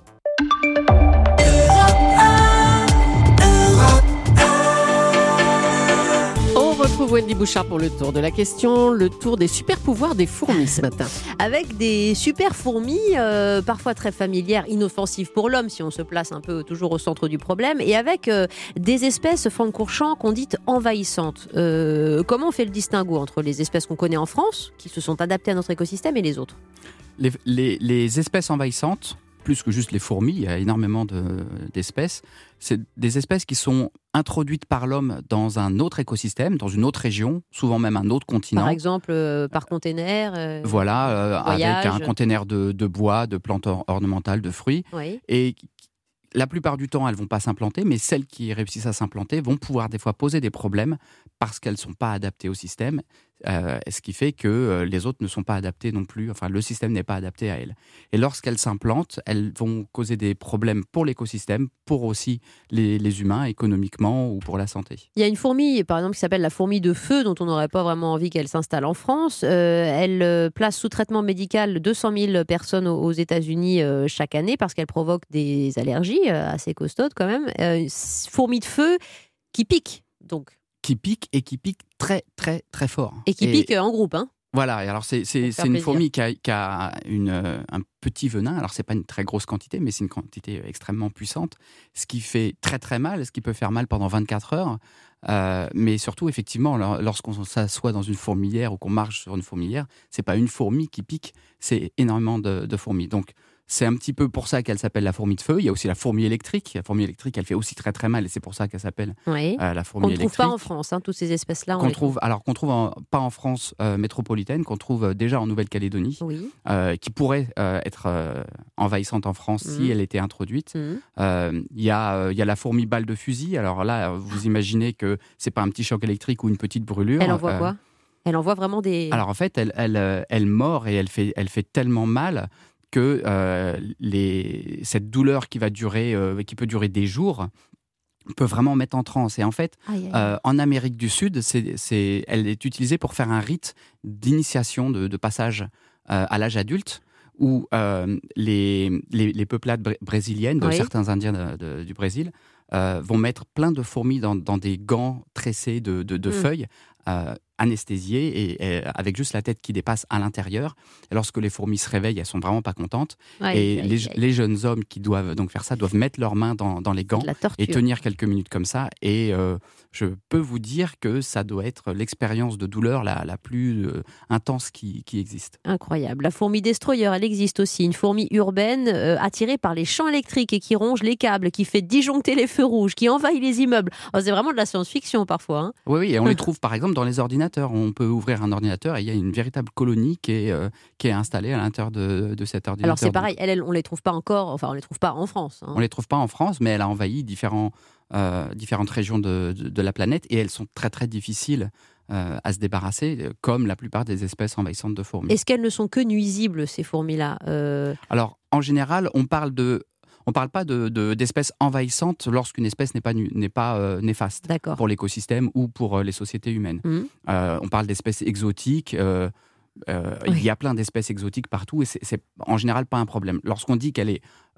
Speaker 4: On retrouve Wendy Bouchard pour le tour de la question, le tour des super pouvoirs des fourmis ce matin.
Speaker 3: Avec des super fourmis, euh, parfois très familières, inoffensives pour l'homme, si on se place un peu toujours au centre du problème, et avec euh, des espèces, Franck Courchon, qu'on dit envahissantes. Euh, comment on fait le distinguo entre les espèces qu'on connaît en France, qui se sont adaptées à notre écosystème, et les autres ?
Speaker 5: Les, les, les espèces envahissantes, plus que juste les fourmis, il y a énormément de, d'espèces, c'est des espèces qui sont introduites par l'homme dans un autre écosystème, dans une autre région, souvent même un autre continent.
Speaker 3: Par exemple, euh, par container euh,
Speaker 5: Voilà, euh, avec un container de, de bois, de plantes or- ornementales, de fruits.
Speaker 3: Oui.
Speaker 5: Et la plupart du temps, elles ne vont pas s'implanter, mais celles qui réussissent à s'implanter vont pouvoir des fois poser des problèmes parce qu'elles ne sont pas adaptées au système. Euh, ce qui fait que euh, les autres ne sont pas adaptés non plus, enfin le système n'est pas adapté à elles. Et lorsqu'elles s'implantent, elles vont causer des problèmes pour l'écosystème, pour aussi les, les humains, économiquement ou pour la santé.
Speaker 3: Il y a une fourmi, par exemple, qui s'appelle la fourmi de feu, dont on n'aurait pas vraiment envie qu'elle s'installe en France. Euh, elle euh, place sous traitement médical deux cent mille personnes aux, aux États-Unis euh, chaque année parce qu'elle provoque des allergies euh, assez costaudes quand même. Euh, fourmi de feu qui pique, donc.
Speaker 5: Qui pique et qui pique très très très fort.
Speaker 3: Et qui et pique en groupe, hein.
Speaker 5: Voilà, et alors c'est, c'est, c'est une plaisir. fourmi qui a, qui a une, un petit venin, alors c'est pas une très grosse quantité, mais c'est une quantité extrêmement puissante, ce qui fait très très mal, ce qui peut faire mal pendant vingt-quatre heures, euh, mais surtout effectivement, lorsqu'on s'assoit dans une fourmilière ou qu'on marche sur une fourmilière, c'est pas une fourmi qui pique, c'est énormément de, de fourmis. Donc c'est un petit peu pour ça qu'elle s'appelle la fourmi de feu. Il y a aussi la fourmi électrique. La fourmi électrique, elle fait aussi très très mal et c'est pour ça qu'elle s'appelle
Speaker 3: oui.
Speaker 5: euh, la fourmi électrique.
Speaker 3: On ne trouve pas en France, hein, toutes ces espèces-là.
Speaker 5: Qu'on trouve, alors qu'on trouve en, pas en France euh, métropolitaine, qu'on trouve déjà en Nouvelle-Calédonie,
Speaker 3: oui.
Speaker 5: euh, qui pourrait euh, être euh, envahissante en France mmh. si elle était introduite. Il mmh. euh, y, euh, y a la fourmi balle de fusil. Alors là, vous imaginez que c'est pas un petit choc électrique ou une petite brûlure.
Speaker 3: Elle envoie euh, quoi ? Elle envoie vraiment des...
Speaker 5: Alors en fait, elle, elle, elle, elle mord et elle fait, elle fait tellement mal que euh, les, cette douleur qui va durer, euh, qui peut durer des jours, peut vraiment mettre en transe. Et en fait, aïe, aïe. Euh, en Amérique du Sud, c'est, c'est, elle est utilisée pour faire un rite d'initiation, de, de passage euh, à l'âge adulte, où euh, les, les, les peuplades br- brésiliennes, de oui. certains Indiens de, de, du Brésil, euh, vont mettre plein de fourmis dans, dans des gants tressés de, de, de mmh. feuilles, euh, anesthésiées et, et avec juste la tête qui dépasse à l'intérieur. Et lorsque les fourmis se réveillent, elles sont vraiment pas contentes. Aïe, et aïe, les, aïe. les jeunes hommes qui doivent donc faire ça doivent mettre leurs mains dans, dans les gants et tenir quelques minutes comme ça. Et euh, je peux vous dire que ça doit être l'expérience de douleur la, la plus euh, intense qui, qui existe.
Speaker 3: Incroyable. La fourmi destroyer, elle existe aussi. Une fourmi urbaine euh, attirée par les champs électriques et qui ronge les câbles, qui fait disjoncter les feux rouges, qui envahit les immeubles. Oh, c'est vraiment de la science-fiction parfois. Hein.
Speaker 5: Oui, oui, et on les trouve par exemple dans les ordinateurs. On peut ouvrir un ordinateur et il y a une véritable colonie qui est, euh, qui est installée à l'intérieur de, de cet ordinateur.
Speaker 3: Alors c'est pareil, elles, elles, on ne les trouve pas encore, enfin on ne les trouve pas en France. Hein.
Speaker 5: On ne les trouve pas en France, mais elle a envahi différents, euh, différentes régions de, de, de la planète et elles sont très très difficiles euh, à se débarrasser, comme la plupart des espèces envahissantes de fourmis.
Speaker 3: Est-ce qu'elles ne sont que nuisibles, ces fourmis-là euh...
Speaker 5: Alors en général, on parle de... On ne parle pas de, de, d'espèces envahissantes lorsqu'une espèce n'est pas, n'est pas euh, néfaste
Speaker 3: D'accord.
Speaker 5: pour l'écosystème ou pour euh, les sociétés humaines. Mmh. Euh, on parle d'espèces exotiques. Euh, euh, oui. Il y a plein d'espèces exotiques partout et c'est, c'est en général pas un problème. Lorsqu'on dit qu'elle est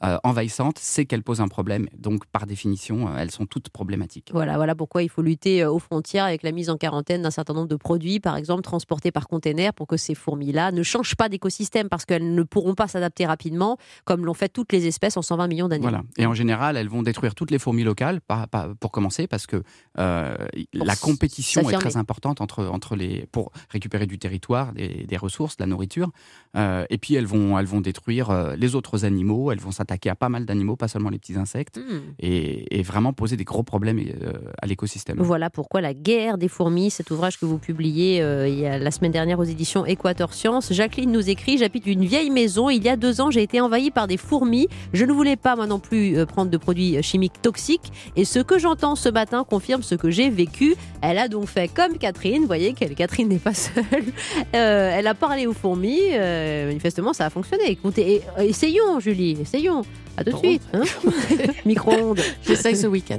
Speaker 5: euh, envahissante, c'est qu'elle pose un problème. Donc, par définition, euh, elles sont toutes problématiques.
Speaker 3: Voilà, voilà pourquoi il faut lutter aux frontières avec la mise en quarantaine d'un certain nombre de produits, par exemple transportés par container, pour que ces fourmis-là ne changent pas d'écosystème, parce qu'elles ne pourront pas s'adapter rapidement, comme l'ont fait toutes les espèces en cent vingt millions d'années.
Speaker 5: Voilà. Et en général, elles vont détruire toutes les fourmis locales, pas, pas, pour commencer, parce que euh, la compétition est très importante entre, entre les, pour récupérer du territoire, des, des ressources, de la nourriture. Euh, et puis, elles vont, elles vont détruire euh, les autres animaux, elles vont s'attaquer à pas mal d'animaux, pas seulement les petits insectes, mmh. et, et vraiment poser des gros problèmes euh, à l'écosystème.
Speaker 3: Voilà pourquoi La guerre des fourmis, cet ouvrage que vous publiez euh, il y a, la semaine dernière aux éditions Équateur Science. Jacqueline nous écrit: j'habite une vieille maison, il y a deux ans j'ai été envahie par des fourmis, je ne voulais pas moi non plus euh, prendre de produits chimiques toxiques, et ce que j'entends ce matin confirme ce que j'ai vécu. Elle a donc fait comme Catherine, vous voyez que Catherine n'est pas seule, euh, elle a parlé aux fourmis, euh, manifestement ça a fonctionné. Écoutez, et, euh, essayons Julie, essayons. À tout de suite. Hein. Micro-ondes.
Speaker 4: J'essaye ce week-end.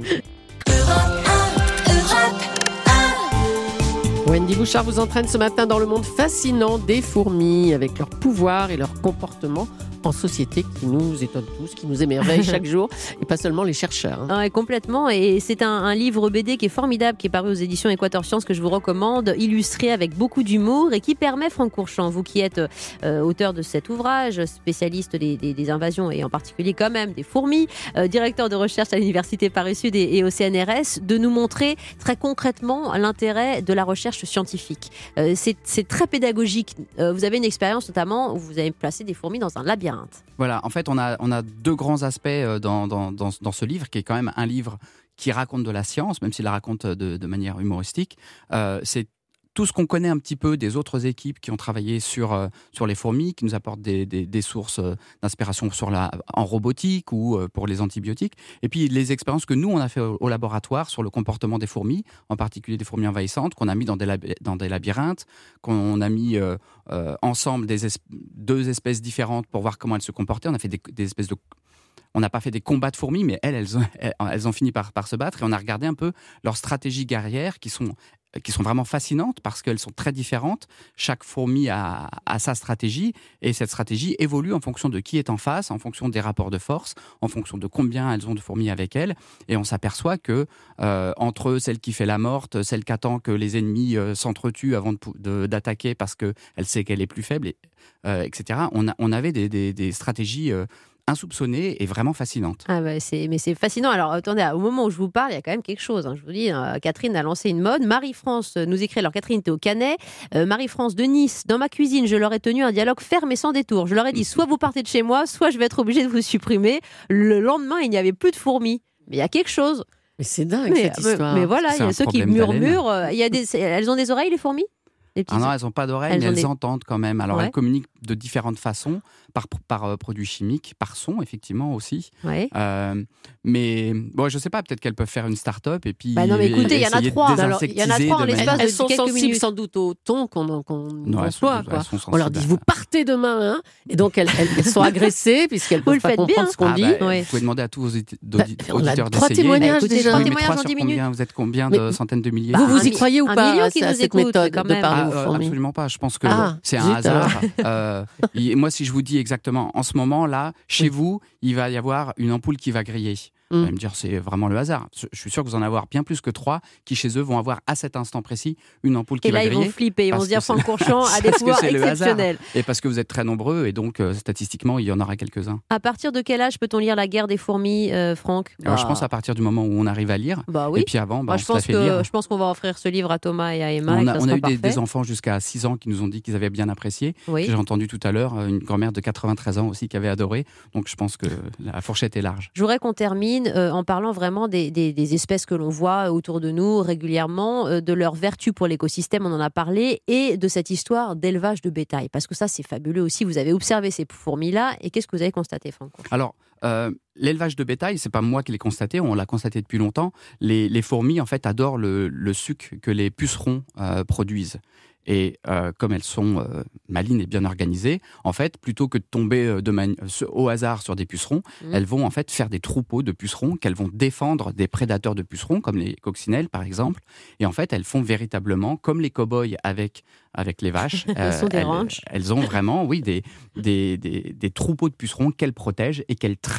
Speaker 4: Wendy Bouchard vous entraîne ce matin dans le monde fascinant des fourmis, avec leur pouvoir et leur comportement en société qui nous étonne tous, qui nous émerveille chaque jour, et pas seulement les chercheurs. Hein.
Speaker 3: Ouais, complètement, et c'est un, un livre B D qui est formidable, qui est paru aux éditions Équateur Science, que je vous recommande, illustré avec beaucoup d'humour, et qui permet, Franck Courchand, vous qui êtes euh, auteur de cet ouvrage, spécialiste des, des, des invasions, et en particulier quand même des fourmis, euh, directeur de recherche à l'Université Paris-Sud et, et au C N R S, de nous montrer très concrètement l'intérêt de la recherche scientifique. Euh, c'est, c'est très pédagogique. Euh, vous avez une expérience notamment où vous avez placé des fourmis dans un labyrinthe.
Speaker 5: Voilà, en fait, on a, on a deux grands aspects dans, dans, dans, dans ce livre, qui est quand même un livre qui raconte de la science, même s'il la raconte de, de manière humoristique. Euh, c'est tout ce qu'on connaît un petit peu des autres équipes qui ont travaillé sur, euh, sur les fourmis, qui nous apportent des, des, des sources d'inspiration sur la, en robotique ou euh, pour les antibiotiques. Et puis les expériences que nous, on a fait au, au laboratoire sur le comportement des fourmis, en particulier des fourmis envahissantes, qu'on a mis dans des, lab- dans des labyrinthes, qu'on a mis euh, euh, ensemble des es- deux espèces différentes pour voir comment elles se comportaient. On a fait des, des espèces de... On n'a pas fait des combats de fourmis, mais elles, elles ont, elles ont fini par, par se battre. Et on a regardé un peu leurs stratégies guerrières qui sont... qui sont vraiment fascinantes parce qu'elles sont très différentes. Chaque fourmi a, a sa stratégie, et cette stratégie évolue en fonction de qui est en face, en fonction des rapports de force, en fonction de combien elles ont de fourmis avec elles. Et on s'aperçoit que euh, entre eux, celle qui fait la morte, celle qui attend que les ennemis euh, s'entretuent avant de, de, d'attaquer parce qu'elle sait qu'elle est plus faible, et, euh, et cetera. On, a, on avait des, des, des stratégies euh, insoupçonnée et vraiment fascinante.
Speaker 3: Ah bah c'est, mais c'est fascinant. Alors attendez, au moment où je vous parle, il y a quand même quelque chose. Hein. Je vous dis, euh, Catherine a lancé une mode. Marie-France nous écrit, alors Catherine était au Canet, euh, Marie-France de Nice, dans ma cuisine, je leur ai tenu un dialogue ferme et sans détour. Je leur ai dit, soit vous partez de chez moi, soit je vais être obligée de vous supprimer. Le lendemain, il n'y avait plus de fourmis. Mais il y a quelque chose.
Speaker 4: Mais c'est dingue
Speaker 3: mais,
Speaker 4: cette histoire.
Speaker 3: Mais, mais voilà,
Speaker 5: c'est
Speaker 3: il y a ceux qui murmurent. Euh, il y a des, elles ont des oreilles, les fourmis?
Speaker 5: Ah non, elles n'ont pas d'oreilles, mais elles des... entendent quand même. Alors,
Speaker 3: ouais.
Speaker 5: elles communiquent de différentes façons, par, par euh, produits chimiques, par son, effectivement, aussi.
Speaker 3: Ouais.
Speaker 5: Euh, mais, bon, je ne sais pas, peut-être qu'elles peuvent faire une start-up et puis...
Speaker 3: Bah non, mais écoutez, il y en a trois. Il y en a trois en l'espace
Speaker 4: Elles
Speaker 3: de
Speaker 4: sont
Speaker 3: quelques
Speaker 4: sensibles
Speaker 3: minutes.
Speaker 4: sans doute au ton qu'on, qu'on
Speaker 5: non,
Speaker 4: emploie.
Speaker 5: Elles sont,
Speaker 4: quoi.
Speaker 5: elles sont
Speaker 4: On leur dit, vous partez demain. Hein, et donc, elles, elles, elles sont agressées, puisqu'elles ne peuvent pas comprendre
Speaker 3: bien.
Speaker 4: ce qu'on
Speaker 5: ah,
Speaker 4: dit.
Speaker 5: Bah,
Speaker 3: ouais.
Speaker 5: Vous pouvez demander à tous vos auditeurs
Speaker 4: bah,
Speaker 5: d'essayer.
Speaker 4: Trois témoignages
Speaker 3: écoutez,
Speaker 4: déjà.
Speaker 3: Trois
Speaker 5: Oui, mais
Speaker 3: témoignages
Speaker 5: trois
Speaker 3: en dix
Speaker 5: sur combien
Speaker 3: minutes.
Speaker 5: Vous êtes combien
Speaker 4: mais,
Speaker 5: de centaines de milliers
Speaker 4: Vous, vous y
Speaker 3: un
Speaker 4: croyez ou pas à cette
Speaker 3: écoute,
Speaker 4: méthode de parler
Speaker 5: ah,
Speaker 4: aux fourmis?
Speaker 5: Absolument pas. Je pense que
Speaker 4: ah,
Speaker 5: c'est un
Speaker 4: zut,
Speaker 5: hasard. euh, et moi, si je vous dis exactement, en ce moment, là, chez vous, il va y avoir une ampoule qui va griller. Vous allez me dire, c'est vraiment le hasard. Je suis sûr que vous en allez avoir bien plus que trois qui, chez eux, vont avoir à cet instant précis une ampoule qui
Speaker 3: et
Speaker 5: va
Speaker 3: là,
Speaker 5: griller.
Speaker 3: Et là, ils vont flipper. Ils vont se dire, Franck Courchand a des pouvoirs exceptionnels.
Speaker 5: Et parce que vous êtes très nombreux, et donc, euh, statistiquement, il y en aura quelques-uns.
Speaker 3: À partir de quel âge peut-on lire La guerre des fourmis, euh, Franck?
Speaker 5: Alors,
Speaker 3: bah...
Speaker 5: je pense à partir du moment où on arrive à lire.
Speaker 3: Bah oui.
Speaker 5: Et puis avant, bah,
Speaker 3: bah,
Speaker 5: on
Speaker 3: je,
Speaker 5: se la
Speaker 3: pense
Speaker 5: fait
Speaker 3: que,
Speaker 5: lire.
Speaker 3: je pense qu'on va offrir ce livre à Thomas et à Emma.
Speaker 5: On a, on a eu des,
Speaker 3: des
Speaker 5: enfants jusqu'à six ans qui nous ont dit qu'ils avaient bien apprécié.
Speaker 3: Oui.
Speaker 5: J'ai entendu tout à l'heure une grand-mère de quatre-vingt-treize ans aussi qui avait adoré. Donc, je pense que la fourchette est large.
Speaker 3: Je voudrais qu'on termine euh, en parlant vraiment des, des, des espèces que l'on voit autour de nous régulièrement, euh, de leurs vertus pour l'écosystème, on en a parlé, et de cette histoire d'élevage de bétail. Parce que ça, c'est fabuleux aussi. Vous avez observé ces fourmis-là, et qu'est-ce que vous avez constaté, Franck?
Speaker 5: Alors, euh, l'élevage de bétail, c'est pas moi qui l'ai constaté, on l'a constaté depuis longtemps. Les, les fourmis, en fait, adorent le, le suc que les pucerons euh, produisent. Et euh, comme elles sont euh, malines et bien organisées, en fait, plutôt que de tomber de mani- au hasard sur des pucerons, mmh. elles vont en fait faire des troupeaux de pucerons qu'elles vont défendre des prédateurs de pucerons, comme les coccinelles par exemple. Et en fait, elles font véritablement comme les cow-boys avec, avec les vaches.
Speaker 3: elles euh, sont des
Speaker 5: elles,
Speaker 3: ranchs.
Speaker 5: Elles ont vraiment, oui, des, des, des, des troupeaux de pucerons qu'elles protègent et qu'elles traient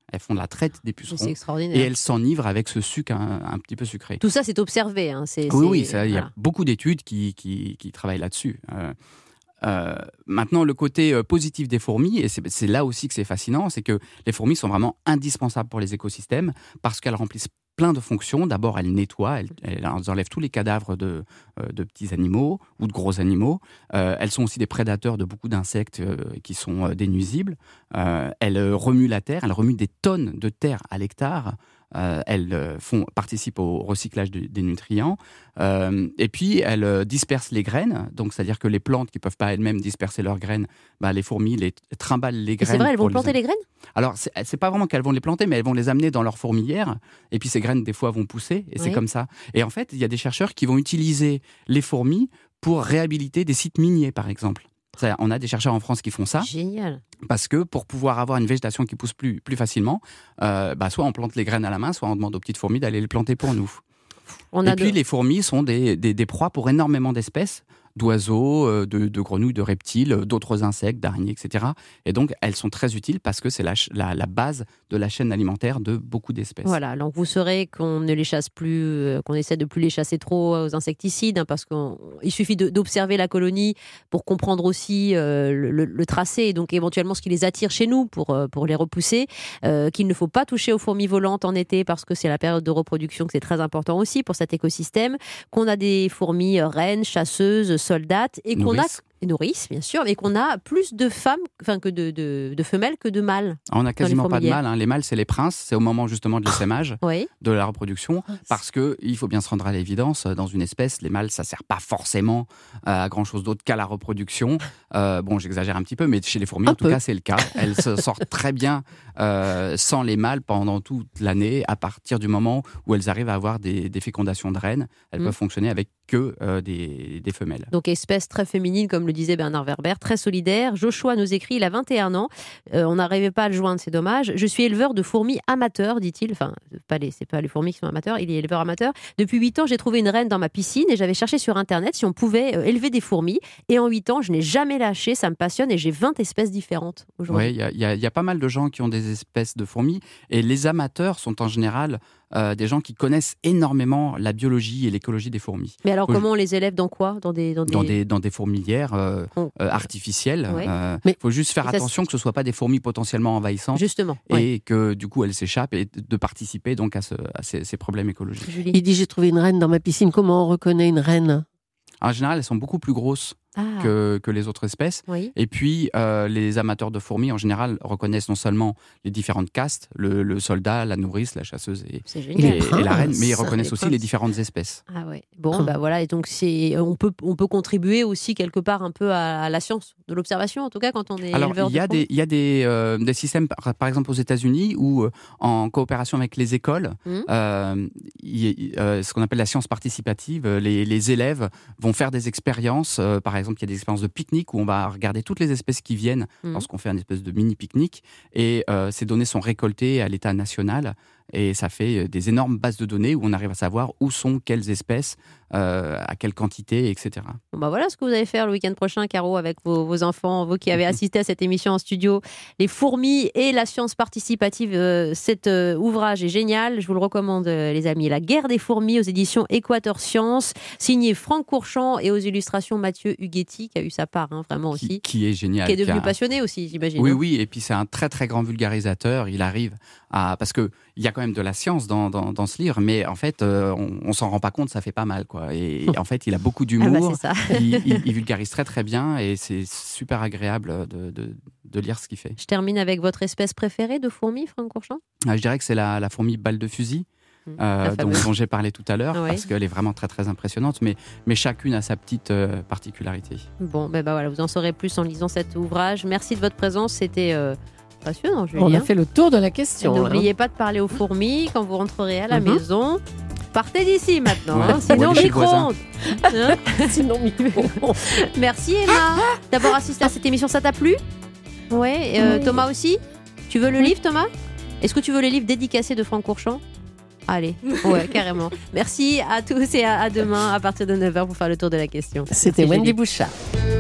Speaker 5: Elles font de la traite des pucerons.
Speaker 3: C'est extraordinaire.
Speaker 5: Et elles s'enivrent avec ce sucre un, un petit peu sucré.
Speaker 3: Tout ça, c'est observé. Hein. C'est,
Speaker 5: oui,
Speaker 3: c'est...
Speaker 5: oui, ça, il y a
Speaker 3: voilà.
Speaker 5: beaucoup d'études qui, qui, qui travaillent là-dessus. Euh, euh, maintenant, le côté euh, positif des fourmis, et c'est, c'est là aussi que c'est fascinant, c'est que les fourmis sont vraiment indispensables pour les écosystèmes parce qu'elles remplissent plein de fonctions. D'abord, elles nettoient, elles, elles enlèvent tous les cadavres de, euh, de petits animaux ou de gros animaux. Euh, elles sont aussi des prédateurs de beaucoup d'insectes euh, qui sont euh, des nuisibles. Euh, elles remuent la terre, elles remuent des tonnes de terre à l'hectare. Euh, elles euh, font, participent au recyclage de, des nutriments. Euh, et puis, elles euh, dispersent les graines. Donc, c'est-à-dire que les plantes qui ne peuvent pas elles-mêmes disperser leurs graines, bah, les fourmis les trimballent les graines.
Speaker 3: Et c'est vrai, elles vont planter
Speaker 5: les...
Speaker 3: les graines ?
Speaker 5: Alors, c'est, c'est pas vraiment qu'elles vont les planter, mais elles vont les amener dans leur fourmilière. Et puis, ces graines, des fois, vont pousser. Et oui. c'est comme ça. Et en fait, il y a des chercheurs qui vont utiliser les fourmis pour réhabiliter des sites miniers, par exemple. Ça, on a des chercheurs en France qui font ça.
Speaker 3: Génial.
Speaker 5: Parce que pour pouvoir avoir une végétation qui pousse plus, plus facilement, euh, bah, soit on plante les graines à la main, soit on demande aux petites fourmis d'aller les planter pour nous. On Et a puis, de... les fourmis sont des, des, des proies pour énormément d'espèces, d'oiseaux, de, de grenouilles, de reptiles, d'autres insectes, d'araignées, et cetera. Et donc, elles sont très utiles parce que c'est la, la, la base de la chaîne alimentaire de beaucoup d'espèces.
Speaker 3: Voilà, donc vous saurez qu'on ne les chasse plus, euh, qu'on essaie de plus les chasser trop aux insecticides, hein, parce qu'il suffit de, d'observer la colonie pour comprendre aussi euh, le, le, le tracé, et donc éventuellement ce qui les attire chez nous pour, euh, pour les repousser, euh, qu'il ne faut pas toucher aux fourmis volantes en été parce que c'est la période de reproduction, que c'est très important aussi pour cet écosystème, qu'on a des fourmis euh, reines, chasseuses, soldates, et qu'on
Speaker 5: nourrices.
Speaker 3: a nourrices, bien sûr, mais qu'on a plus de femmes, enfin que de, de, de femelles que de mâles.
Speaker 5: On n'a quasiment pas de mâles. Hein. Les mâles, c'est les princes. C'est au moment justement de l'essaimage,
Speaker 3: oui. de
Speaker 5: la reproduction, parce que il faut bien se rendre à l'évidence. Dans une espèce, les mâles, ça sert pas forcément à grand chose d'autre qu'à la reproduction. Euh, bon, j'exagère un petit peu, mais chez les fourmis,
Speaker 3: un
Speaker 5: en tout
Speaker 3: peu.
Speaker 5: cas, c'est le cas. Elles se sortent très bien euh, sans les mâles pendant toute l'année. À partir du moment où elles arrivent à avoir des, des fécondations de reines, elles mmh. peuvent fonctionner avec que euh, des, des femelles.
Speaker 3: Donc espèce très féminine, comme le disait Bernard Werber, très solidaire. Joshua nous écrit, il a vingt et un ans, euh, on n'arrivait pas à le joindre, c'est dommage. Je suis éleveur de fourmis amateurs, dit-il. Enfin, pas les, c'est pas les fourmis qui sont amateurs, il est éleveur amateur. Depuis huit ans, j'ai trouvé une reine dans ma piscine et j'avais cherché sur Internet si on pouvait euh, élever des fourmis. Et en huit ans, je n'ai jamais lâché, ça me passionne et j'ai vingt espèces différentes aujourd'hui.
Speaker 5: Oui, il y, y, y a pas mal de gens qui ont des espèces de fourmis et les amateurs sont en général euh, des gens qui connaissent énormément la biologie et l'écologie des fourmis.
Speaker 3: Mais alors,
Speaker 5: Faut
Speaker 3: comment on les élève dans quoi dans des, dans, des...
Speaker 5: Dans, des, dans des fourmilières euh, oh. euh, artificielles. Il
Speaker 3: ouais.
Speaker 5: euh, faut juste faire attention que ce ne soient pas des fourmis potentiellement envahissantes.
Speaker 3: Justement.
Speaker 5: Et
Speaker 3: ouais.
Speaker 5: que du coup, elles s'échappent et de participer donc à, ce, à ces, ces problèmes écologiques.
Speaker 4: Julie. Il dit, j'ai trouvé une reine dans ma piscine. Comment on reconnaît une reine ?
Speaker 5: En général, elles sont beaucoup plus grosses ah. que, que les autres espèces.
Speaker 3: Oui.
Speaker 5: Et puis, euh, les amateurs de fourmis, en général, reconnaissent non seulement les différentes castes, le, le soldat, la nourrice, la chasseuse et, et, et la reine, mais ils reconnaissent les aussi les différentes espèces.
Speaker 3: Ah ouais. Bon, bah voilà. Et donc, c'est, on, peut, on peut contribuer aussi quelque part un peu à, à la science de l'observation, en tout cas, quand on est
Speaker 5: Alors,
Speaker 3: éleveur
Speaker 5: il y a
Speaker 3: de
Speaker 5: des, il y a des, euh, des systèmes, par, par exemple aux États-Unis, où, euh, en coopération avec les écoles, mmh. euh, y, euh, ce qu'on appelle la science participative, les, les élèves vont faire des expériences. Euh, par exemple, il y a des expériences de pique-nique où on va regarder toutes les espèces qui viennent mmh. lorsqu'on fait un espèce de mini-pique-nique. Et euh, ces données sont récoltées à l'état national. Et ça fait des énormes bases de données où on arrive à savoir où sont quelles espèces, euh, à quelle quantité, et cetera.
Speaker 3: Bon bah voilà ce que vous allez faire le week-end prochain, Caro, avec vos, vos enfants, vous qui avez assisté à cette émission en studio. Les fourmis et la science participative, euh, cet euh, ouvrage est génial. Je vous le recommande, euh, les amis. La guerre des fourmis aux éditions Équateur Science, signé Franck Courchamp et aux illustrations Mathieu Huguetti, qui a eu sa part hein, vraiment aussi.
Speaker 5: Qui, qui est génial.
Speaker 3: Qui est devenu
Speaker 5: a...
Speaker 3: passionné aussi, j'imagine.
Speaker 5: Oui,
Speaker 3: hein.
Speaker 5: oui. Et puis c'est un très, très grand vulgarisateur. Il arrive à... Parce que il y a quand même de la science dans, dans, dans ce livre, mais en fait, euh, on, on s'en rend pas compte, ça fait pas mal, quoi. Et, et en fait, il a beaucoup d'humour,
Speaker 3: ah bah
Speaker 5: il, il, il vulgarise très très bien, et c'est super agréable de, de, de lire ce qu'il fait.
Speaker 3: Je termine avec votre espèce préférée de fourmi, Franck Courchamp ?
Speaker 5: ah, Je dirais que c'est la, la fourmi balle de fusil. Euh, dont, dont j'ai parlé tout à l'heure, ouais. parce qu'elle est vraiment très très impressionnante, mais, mais chacune a sa petite euh, particularité.
Speaker 3: Bon, ben bah voilà, vous en saurez plus en lisant cet ouvrage. Merci de votre présence, c'était euh, passionnant, Julien.
Speaker 4: On a fait le tour de la question.
Speaker 3: N'oubliez
Speaker 4: hein.
Speaker 3: pas de parler aux fourmis quand vous rentrerez à la
Speaker 4: mm-hmm.
Speaker 3: maison. Partez d'ici maintenant,
Speaker 5: ouais.
Speaker 3: hein, sinon micro-ondes.
Speaker 4: Hein sinon micro-ondes.
Speaker 3: Merci Emma d'avoir assisté à cette émission, ça t'a plu ? Ouais, euh, oui. Thomas aussi ? Tu veux le livre, Thomas ? Est-ce que tu veux les livres dédicacés de Franck Courchamp ? Allez, ouais, carrément. Merci à tous et à, à demain à partir de neuf heures pour faire le tour de la question.
Speaker 4: C'était Wendy Bouchard.